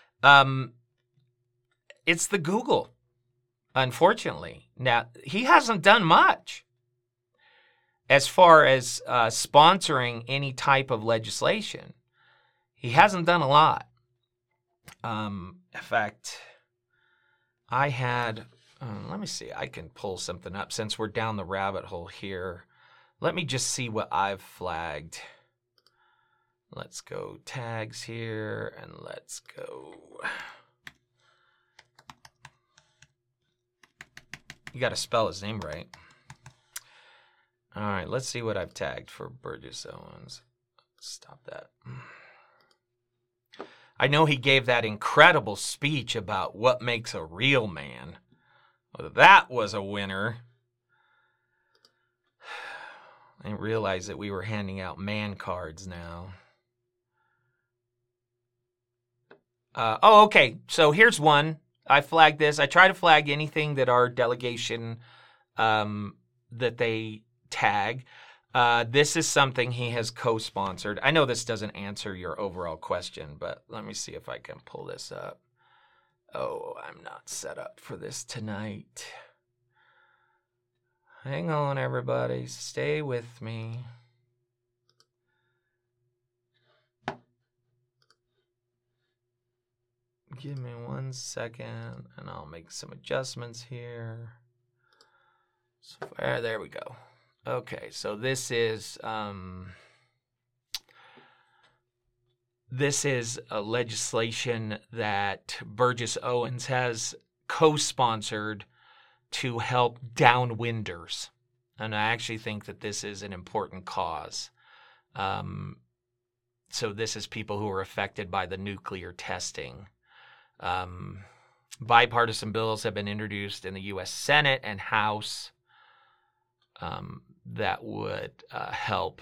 [SPEAKER 1] It's the Google, unfortunately. Now, he hasn't done much as far as sponsoring any type of legislation. He hasn't done a lot. In fact, I had... let me see. I can pull something up since we're down the rabbit hole here. Let me just see what I've flagged. Let's go tags here and let's go. You got to spell his name right. All right, let's see what I've tagged for Burgess Owens. Stop that. I know he gave that incredible speech about what makes a real man. Well, that was a winner. I didn't realize that we were handing out man cards now. Okay. So here's one. I flagged this. I try to flag anything that our delegation that they tag. This is something he has co-sponsored. I know this doesn't answer your overall question, but let me see if I can pull this up. Oh, I'm not set up for this tonight. Hang on, everybody. Stay with me. Give me 1 second, and I'll make some adjustments here. So, there we go. Okay, so this is a legislation that Burgess Owens has co-sponsored to help downwinders. And I actually think that this is an important cause. So this is people who are affected by the nuclear testing. Bipartisan bills have been introduced in the U.S. Senate and House that would help.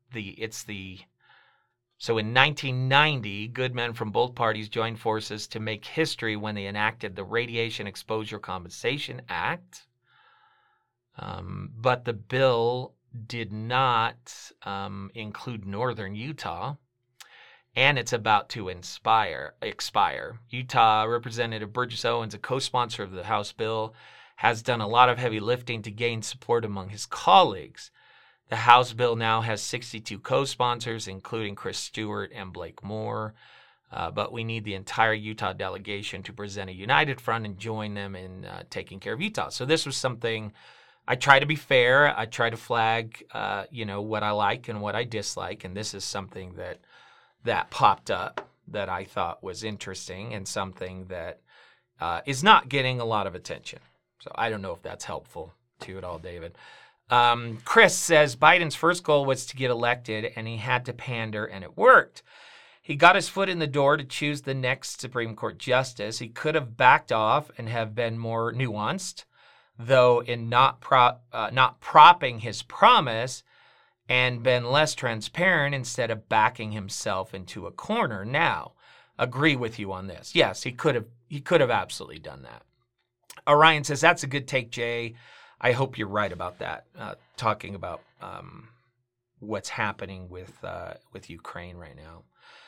[SPEAKER 1] So in 1990, good men from both parties joined forces to make history when they enacted the Radiation Exposure Compensation Act. But the bill did not include northern Utah, and it's about to expire. Utah Representative Burgess Owens, a co-sponsor of the House bill, has done a lot of heavy lifting to gain support among his colleagues. The House bill now has 62 co-sponsors, including Chris Stewart and Blake Moore. But we need the entire Utah delegation to present a united front and join them in taking care of Utah. So this was something I try to be fair. I try to flag, what I like and what I dislike. And this is something that popped up that I thought was interesting and something that is not getting a lot of attention. So I don't know if that's helpful to you at all, David. Chris says Biden's first goal was to get elected, and he had to pander, and it worked. He got his foot in the door to choose the next Supreme Court justice. He could have backed off and have been more nuanced. though in not propping his promise and been less transparent instead of backing himself into a corner. Now, agree with you on this. Yes, he could have absolutely done that. Orion says, that's a good take, Jay. I hope you're right about that, talking about what's happening with Ukraine right now.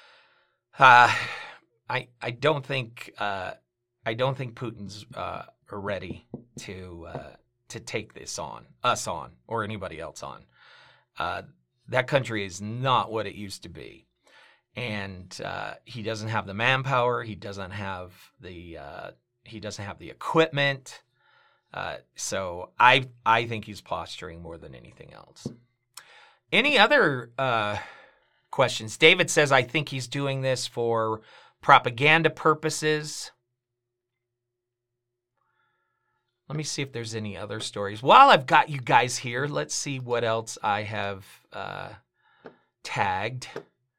[SPEAKER 1] I don't think Putin's ready to take this on, or anybody else on. That country is not what it used to be, and he doesn't have the manpower. He doesn't have the equipment. So I think he's posturing more than anything else. Any other questions? David says, I think he's doing this for propaganda purposes. Let me see if there's any other stories. While I've got you guys here, let's see what else I have tagged.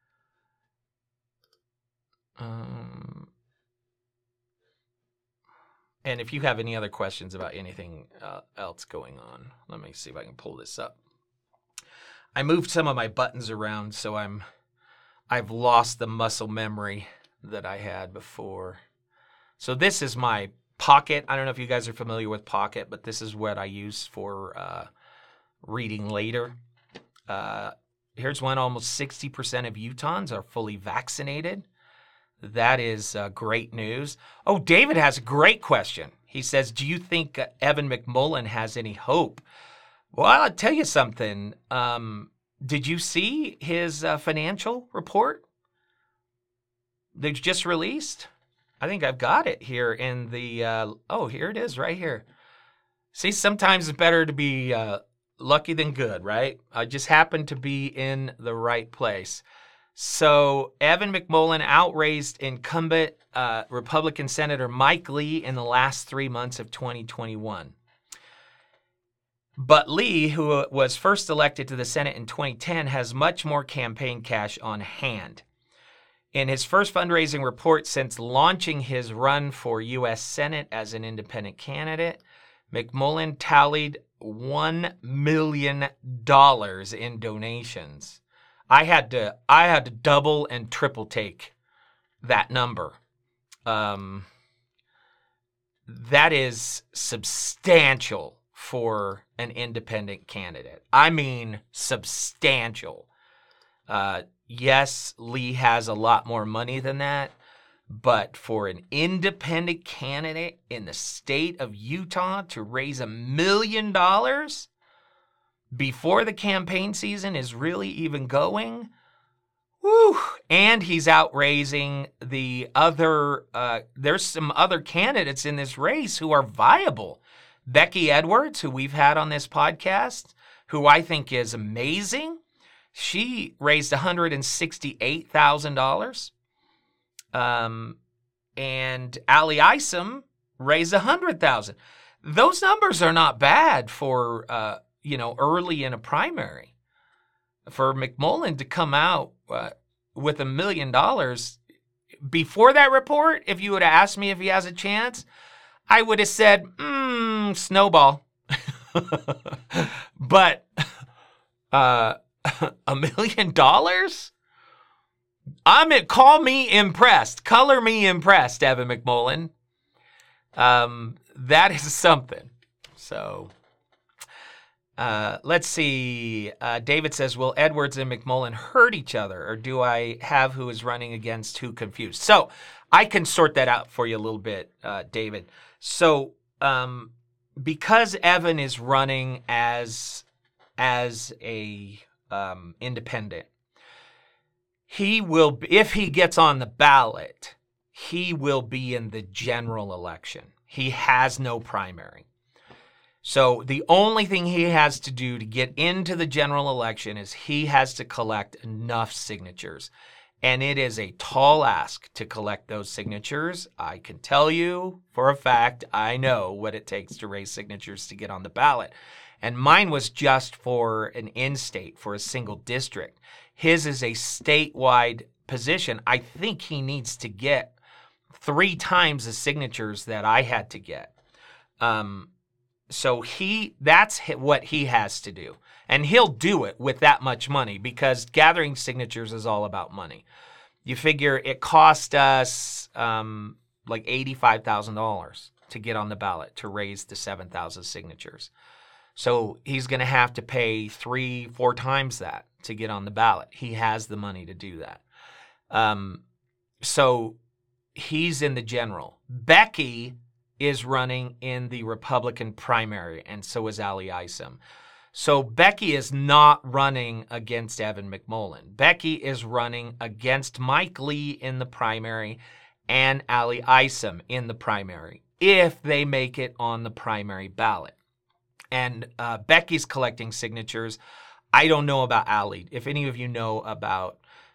[SPEAKER 1] And if you have any other questions about anything else going on, let me see if I can pull this up. I moved some of my buttons around, so I've lost the muscle memory that I had before. So this is my Pocket. I don't know if you guys are familiar with Pocket, but this is what I use for reading later. Here's one. Almost 60% of Utahns are fully vaccinated. That is great news. Oh, David has a great question. He says, do you think Evan McMullin has any hope? Well, I'll tell you something. Did you see his financial report? They just released? I think I've got it here in the, here it is right here. See, sometimes it's better to be lucky than good, right? I just happened to be in the right place. So Evan McMullin outraised incumbent Republican Senator Mike Lee in the last 3 months of 2021. But Lee, who was first elected to the Senate in 2010, has much more campaign cash on hand. In his first fundraising report since launching his run for U.S. Senate as an independent candidate, McMullin tallied $1 million in donations. I had to double and triple take that number. That is substantial for an independent candidate. I mean, substantial. Yes, Lee has a lot more money than that, but for an independent candidate in the state of Utah to raise $1 million before the campaign season is really even going, whew, and he's outraising the other, there's some other candidates in this race who are viable. Becky Edwards, who we've had on this podcast, who I think is amazing. She raised $168,000. And Ali Isom raised $100,000. Those numbers are not bad for, early in a primary. For McMullin to come out with $1 million before that report, if you would have asked me if he has a chance, I would have said, snowball. But $1 million? Call me impressed. Color me impressed, Evan McMullin. That is something. So, let's see. David says, will Edwards and McMullin hurt each other, or do I have who is running against who confused? So, I can sort that out for you a little bit, David. So, because Evan is running as a independent, he will, if he gets on the ballot, he will be in the general election. He has no primary. So the only thing he has to do to get into the general election is he has to collect enough signatures. And it is a tall ask to collect those signatures. I can tell you for a fact, I know what it takes to raise signatures to get on the ballot. And mine was just for an in-state, for a single district. His is a statewide position. I think he needs to get 3 times the signatures that I had to get. So that's what he has to do. And he'll do it with that much money because gathering signatures is all about money. You figure it cost us like $85,000 to get on the ballot to raise the 7,000 signatures. So he's going to have to pay 3-4 times that to get on the ballot. He has the money to do that. So he's in the general. Becky is running in the Republican primary, and so is Ali Isom. So Becky is not running against Evan McMullin. Becky is running against Mike Lee in the primary and Ali Isom in the primary, if they make it on the primary ballot. And Becky's collecting signatures. I don't know about Ali. If any of you know about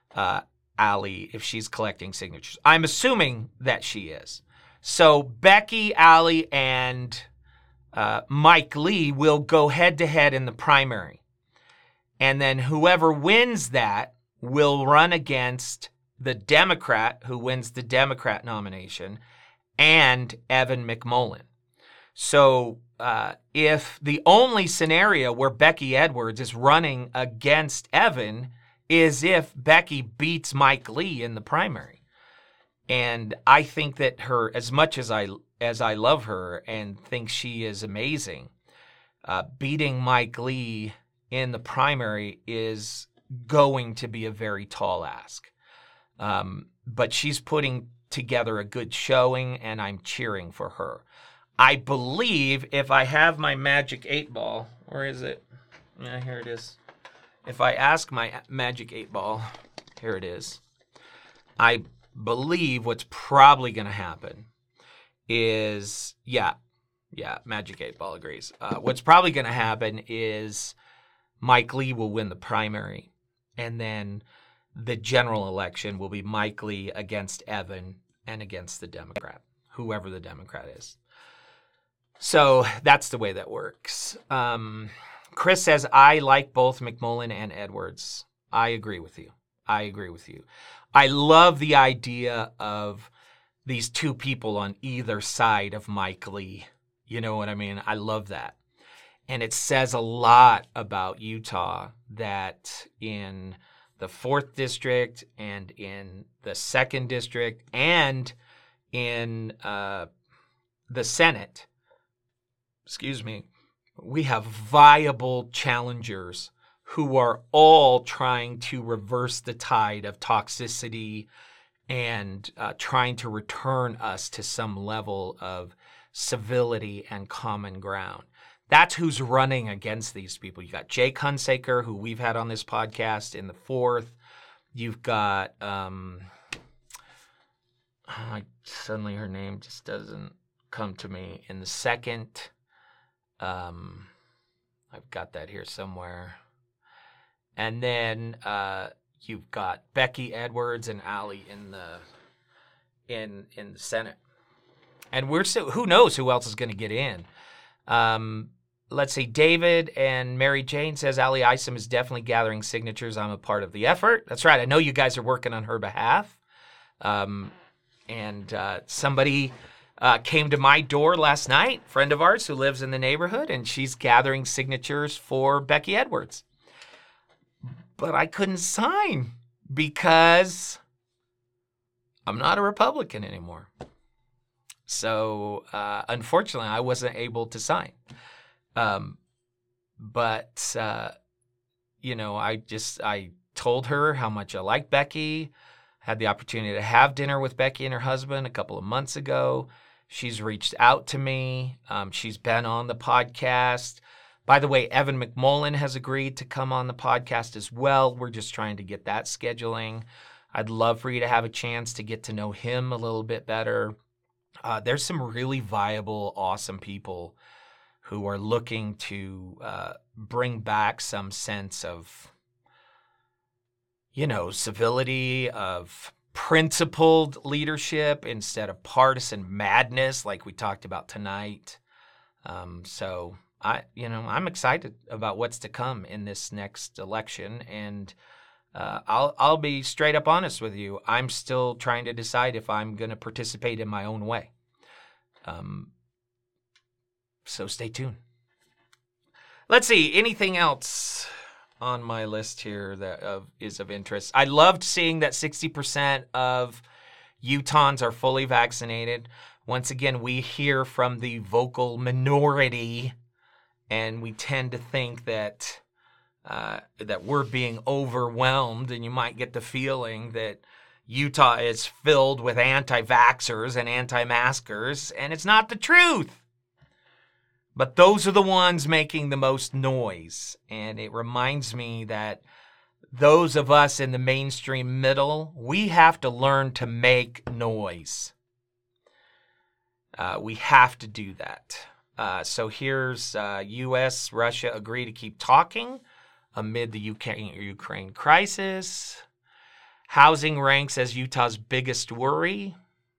[SPEAKER 1] Ali, if she's collecting signatures. I'm assuming that she is. So Becky, Ali, and Mike Lee will go head-to-head in the primary. And then whoever wins that will run against the Democrat who wins the Democrat nomination and Evan McMullin. So if the only scenario where Becky Edwards is running against Evan is if Becky beats Mike Lee in the primary. And I think that her, as much as I love her and think she is amazing, beating Mike Lee in the primary is going to be a very tall ask. But she's putting together a good showing, and I'm cheering for her. I believe if I have my magic 8 ball, where is it? Yeah, here it is. If I ask my magic 8 ball, here it is. I believe what's probably going to happen is, magic 8 ball agrees. What's probably going to happen is Mike Lee will win the primary, and then the general election will be Mike Lee against Evan and against the Democrat, whoever the Democrat is. So that's the way that works. Chris says, I like both McMullin and Edwards. I agree with you. I love the idea of these two people on either side of Mike Lee. You know what I mean? I love that. And it says a lot about Utah that in the 4th district and in the 2nd district and in the Senate, we have viable challengers who are all trying to reverse the tide of toxicity and trying to return us to some level of civility and common ground. That's who's running against these people. You got Jake Hunsaker, who we've had on this podcast, in the 4th. You've got, suddenly her name just doesn't come to me, in the 2nd. I've got that here somewhere. And then you've got Becky Edwards and Ali in the Senate. And who knows who else is going to get in. Let's see, David and Mary Jane says Ali Isom is definitely gathering signatures. I'm a part of the effort. That's right. I know you guys are working on her behalf. And somebody came to my door last night, a friend of ours who lives in the neighborhood, and she's gathering signatures for Becky Edwards. But I couldn't sign because I'm not a Republican anymore. So, unfortunately, I wasn't able to sign. But I told her how much I like Becky, had the opportunity to have dinner with Becky and her husband a couple of months ago. She's reached out to me. She's been on the podcast. By the way, Evan McMullin has agreed to come on the podcast as well. We're just trying to get that scheduling. I'd love for you to have a chance to get to know him a little bit better. There's some really viable, awesome people who are looking to bring back some sense of, civility, of principled leadership instead of partisan madness like we talked about tonight. So I'm excited about what's to come in this next election, and I'll be straight up honest with you. I'm still trying to decide if I'm going to participate in my own way. So stay tuned. Let's see. Anything else on my list here that is of interest? I loved seeing that 60% of Utahns are fully vaccinated. Once again, we hear from the vocal minority, and we tend to think that that we're being overwhelmed, and you might get the feeling that Utah is filled with anti-vaxxers and anti-maskers, and it's not the truth. But those are the ones making the most noise, and it reminds me that those of us in the mainstream middle, we have to learn to make noise. We have to do that. So here's U.S., Russia agree to keep talking amid the Ukraine crisis. Housing ranks as Utah's biggest worry.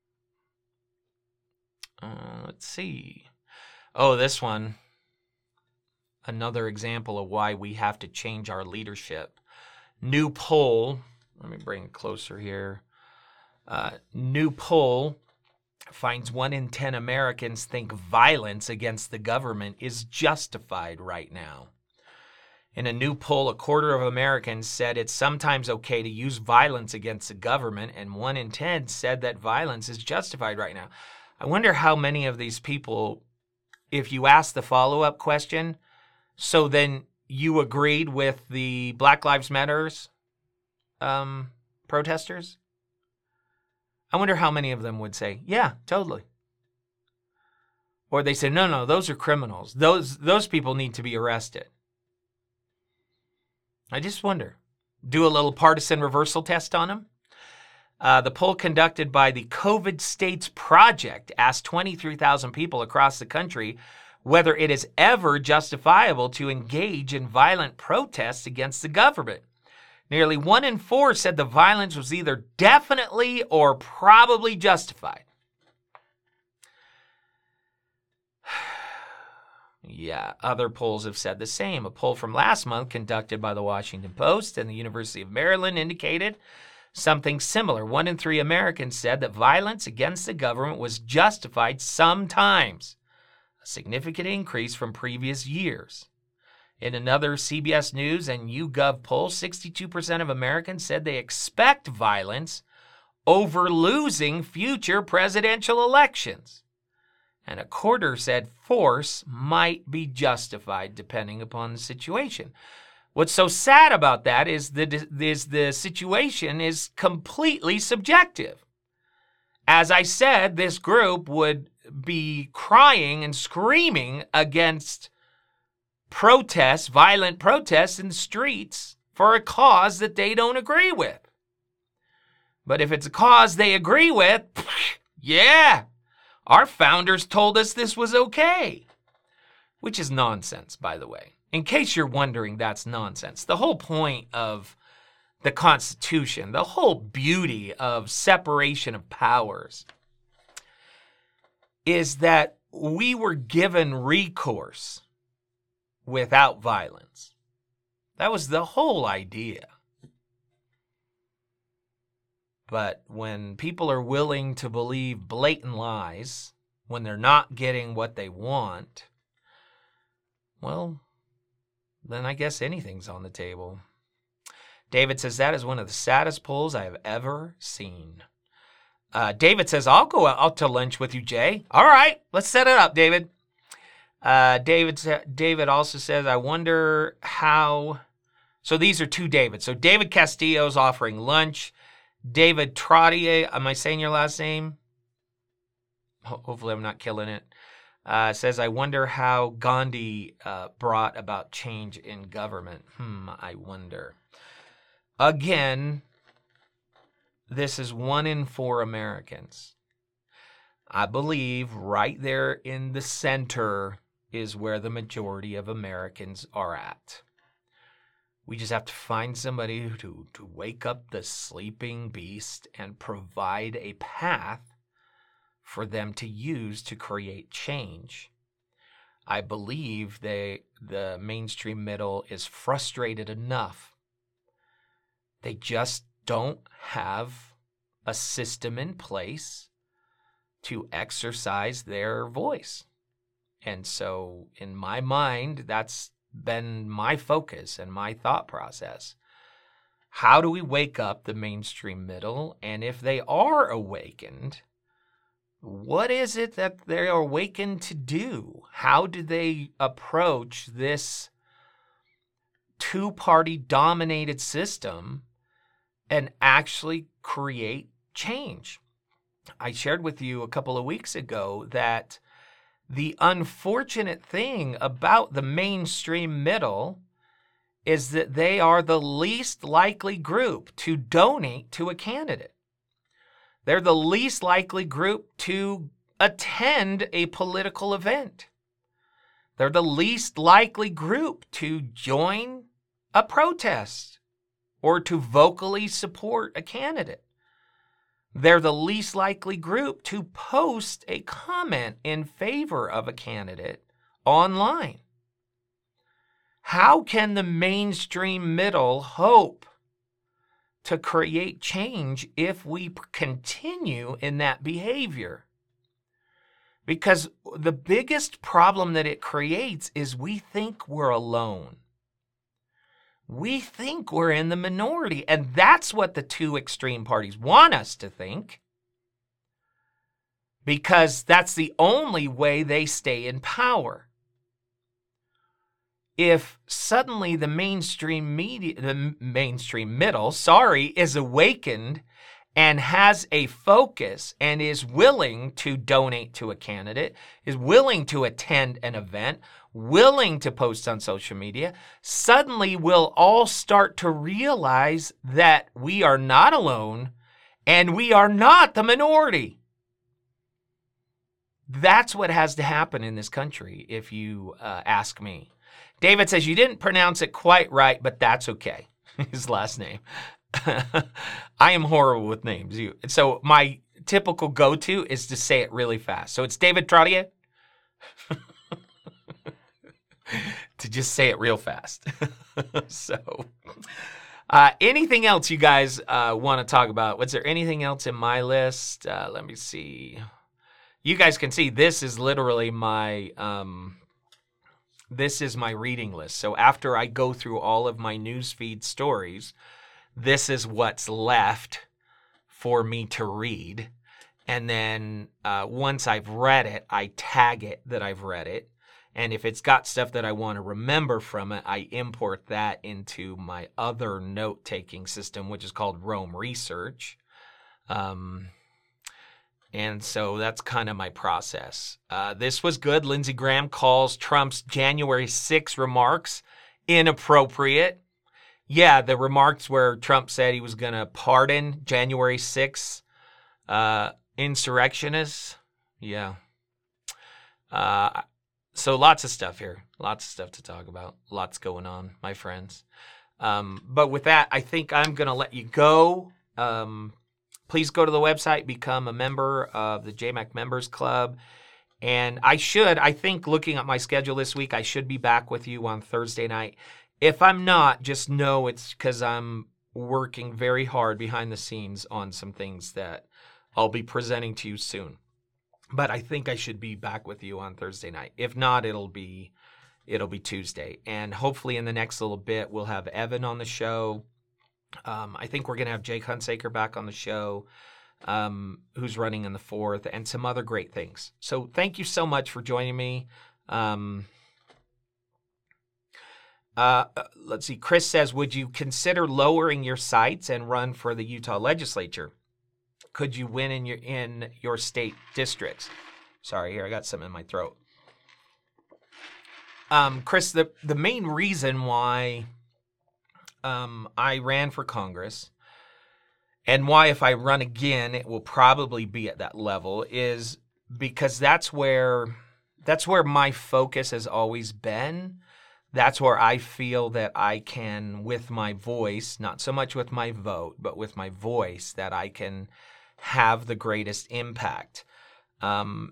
[SPEAKER 1] Let's see. Oh, this one. Another example of why we have to change our leadership. New poll. Let me bring it closer here. New poll finds 1 in 10 Americans think violence against the government is justified right now. In a new poll, 1/4 of Americans said it's sometimes okay to use violence against the government, and 1 in 10 said that violence is justified right now. I wonder how many of these people, if you ask the follow-up question, so then you agreed with the Black Lives Matters protesters? I wonder how many of them would say, yeah, totally. Or they say, no, those are criminals. Those people need to be arrested. I just wonder. Do a little partisan reversal test on them. The poll conducted by the COVID States Project asked 23,000 people across the country whether it is ever justifiable to engage in violent protests against the government. Nearly 1 in 4 said the violence was either definitely or probably justified. Yeah, other polls have said the same. A poll from last month conducted by the Washington Post and the University of Maryland indicated something similar. 1 in 3 Americans said that violence against the government was justified sometimes, a significant increase from previous years. In another CBS News and YouGov poll, 62% of Americans said they expect violence over losing future presidential elections. And 1/4 said force might be justified depending upon the situation. What's so sad about that is the situation is completely subjective. As I said, this group would be crying and screaming against protests, violent protests in the streets for a cause that they don't agree with. But if it's a cause they agree with, yeah, our founders told us this was okay, which is nonsense, by the way. In case you're wondering, that's nonsense. The whole point of the Constitution, the whole beauty of separation of powers, is that we were given recourse without violence. That was the whole idea. But when people are willing to believe blatant lies, when they're not getting what they want, well, then I guess anything's on the table. David says, that is one of the saddest polls I have ever seen. David says, I'll go out to lunch with you, Jay. All right, let's set it up, David. David also says, I wonder how... So these are 2 Davids. So David Castillo's offering lunch. David Trottier, am I saying your last name? Hopefully I'm not killing it. Says, I wonder how Gandhi brought about change in government. I wonder. Again, this is 1 in 4 Americans. I believe right there in the center is where the majority of Americans are at. We just have to find somebody to wake up the sleeping beast and provide a path for them to use to create change. I believe the mainstream middle is frustrated enough. They just don't have a system in place to exercise their voice. And so in my mind, that's been my focus and my thought process. How do we wake up the mainstream middle? And if they are awakened, what is it that they're awakened to do? How do they approach this two-party dominated system and actually create change? I shared with you a couple of weeks ago that the unfortunate thing about the mainstream middle is that they are the least likely group to donate to a candidate. They're the least likely group to attend a political event. They're the least likely group to join a protest or to vocally support a candidate. They're the least likely group to post a comment in favor of a candidate online. How can the mainstream middle hope to create change if we continue in that behavior? Because the biggest problem that it creates is we think we're alone. We think we're in the minority, and that's what the two extreme parties want us to think, because that's the only way they stay in power. If suddenly the mainstream middle, is awakened and has a focus and is willing to donate to a candidate, is willing to attend an event, willing to post on social media, suddenly we'll all start to realize that we are not alone and we are not the minority. That's what has to happen in this country, if you ask me. David says, you didn't pronounce it quite right, but that's okay. His last name. I am horrible with names. So my typical go-to is to say it really fast. So it's David Trottier. To just say it real fast. So anything else you guys want to talk about? Was there anything else in my list? Let me see. You guys can see this is literally my reading list. So after I go through all of my newsfeed stories, this is what's left for me to read. And then once I've read it, I tag it that I've read it. And if it's got stuff that I want to remember from it, I import that into my other note-taking system, which is called Rome Research. And so that's kind of my process. This was good. Lindsey Graham calls Trump's January 6 remarks inappropriate. Yeah, the remarks where Trump said he was going to pardon January 6 insurrectionists. Yeah. So lots of stuff here. Lots of stuff to talk about. Lots going on, my friends. But with that, I think I'm going to let you go. Please go to the website, become a member of the JMAC Members Club. And I think looking at my schedule this week, I should be back with you on Thursday night. If I'm not, just know it's because I'm working very hard behind the scenes on some things that I'll be presenting to you soon. But I think I should be back with you on Thursday night. If not, it'll be Tuesday. And hopefully in the next little bit, we'll have Evan on the show. I think we're going to have Jake Hunsaker back on the show, who's running in the 4th, and some other great things. So thank you so much for joining me. Let's see. Chris says, would you consider lowering your sights and run for the Utah legislature? Could you win in your state districts? Sorry, here, I got something in my throat. Chris, the main reason why I ran for Congress, and why if I run again, it will probably be at that level, is because that's where my focus has always been. That's where I feel that I can, with my voice, not so much with my vote, but with my voice, that I can have the greatest impact. And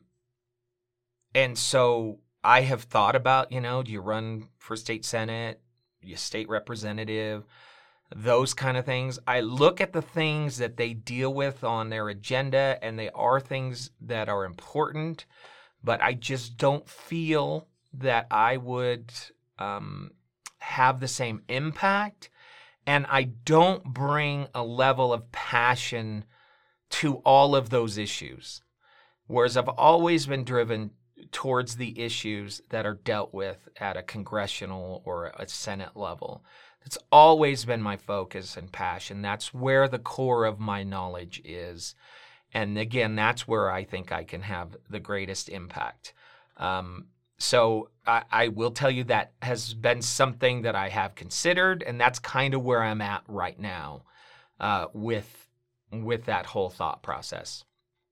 [SPEAKER 1] so I have thought about, do you run for state senate, you state representative, those kind of things. I look at the things that they deal with on their agenda, and they are things that are important, but I just don't feel that I would have the same impact, and I don't bring a level of passion to all of those issues. Whereas I've always been driven towards the issues that are dealt with at a congressional or a Senate level. It's always been my focus and passion. That's where the core of my knowledge is. And again, that's where I think I can have the greatest impact. So I will tell you that has been something that I have considered, and that's kind of where I'm at right now with that whole thought process.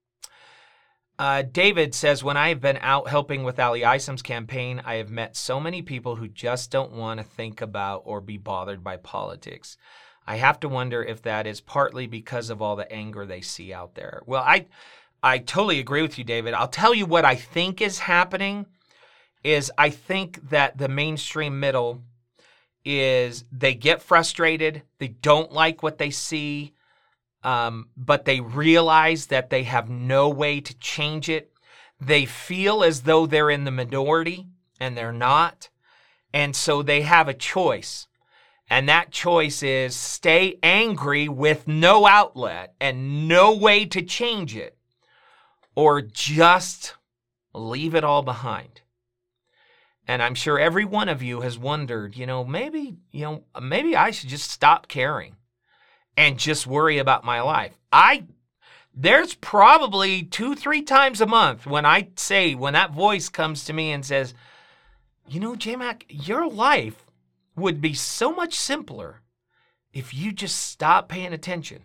[SPEAKER 1] David says, when I have been out helping with Ali Isom's campaign, I have met so many people who just don't want to think about or be bothered by politics. I have to wonder if that is partly because of all the anger they see out there. Well, I totally agree with you, David. I'll tell you what I think is happening is I think that the mainstream middle is they get frustrated. They don't like what they see. But they realize that they have no way to change it. They feel as though they're in the minority, and they're not. And so they have a choice. And that choice is stay angry with no outlet and no way to change it, or just leave it all behind. And I'm sure every one of you has wondered, maybe I should just stop caring and just worry about my life. There's probably 2-3 times a month when that voice comes to me and says, J-Mac, your life would be so much simpler if you just stop paying attention.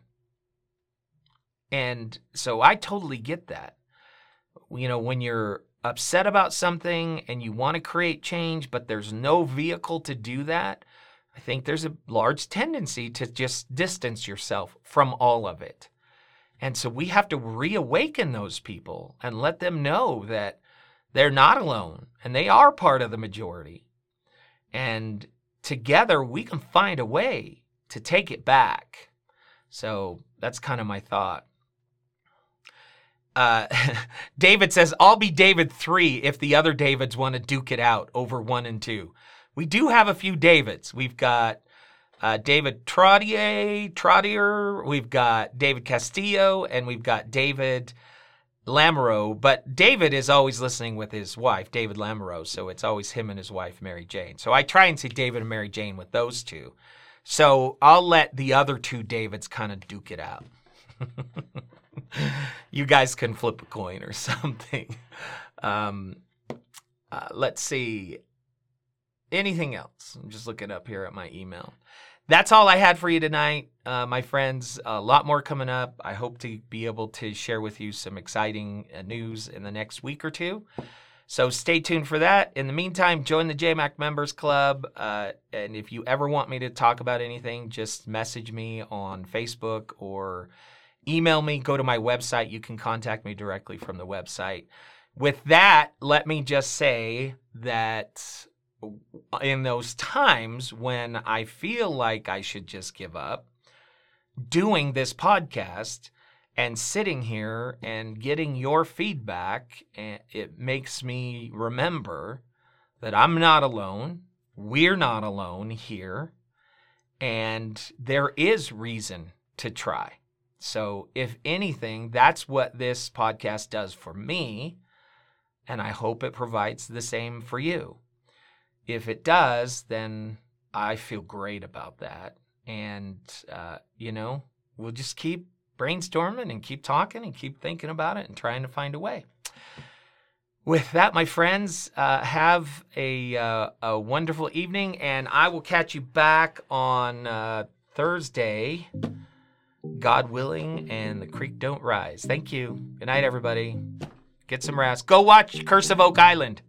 [SPEAKER 1] And so I totally get that. When you're upset about something and you want to create change, but there's no vehicle to do that, I think there's a large tendency to just distance yourself from all of it. And so we have to reawaken those people and let them know that they're not alone and they are part of the majority. And together we can find a way to take it back. So that's kind of my thought. David says, I'll be David 3 if the other Davids want to duke it out over 1 and 2. We do have a few Davids. We've got David Trottier, we've got David Castillo, and we've got David Lamoureux. But David is always listening with his wife, David Lamoureux, so it's always him and his wife, Mary Jane. So I try and say David and Mary Jane with those two. So I'll let the other 2 Davids kind of duke it out. You guys can flip a coin or something. Let's see. Anything else? I'm just looking up here at my email. That's all I had for you tonight, my friends. A lot more coming up. I hope to be able to share with you some exciting news in the next week or 2. So stay tuned for that. In the meantime, join the JMac Members Club. And if you ever want me to talk about anything, just message me on Facebook or email me. Go to my website. You can contact me directly from the website. With that, let me just say that in those times when I feel like I should just give up, doing this podcast and sitting here and getting your feedback, it makes me remember that I'm not alone. We're not alone here. And there is reason to try. So if anything, that's what this podcast does for me. And I hope it provides the same for you. If it does, then I feel great about that. And, we'll just keep brainstorming and keep talking and keep thinking about it and trying to find a way. With that, my friends, have a wonderful evening, and I will catch you back on Thursday, God willing, and the creek don't rise. Thank you. Good night, everybody. Get some rest. Go watch Curse of Oak Island.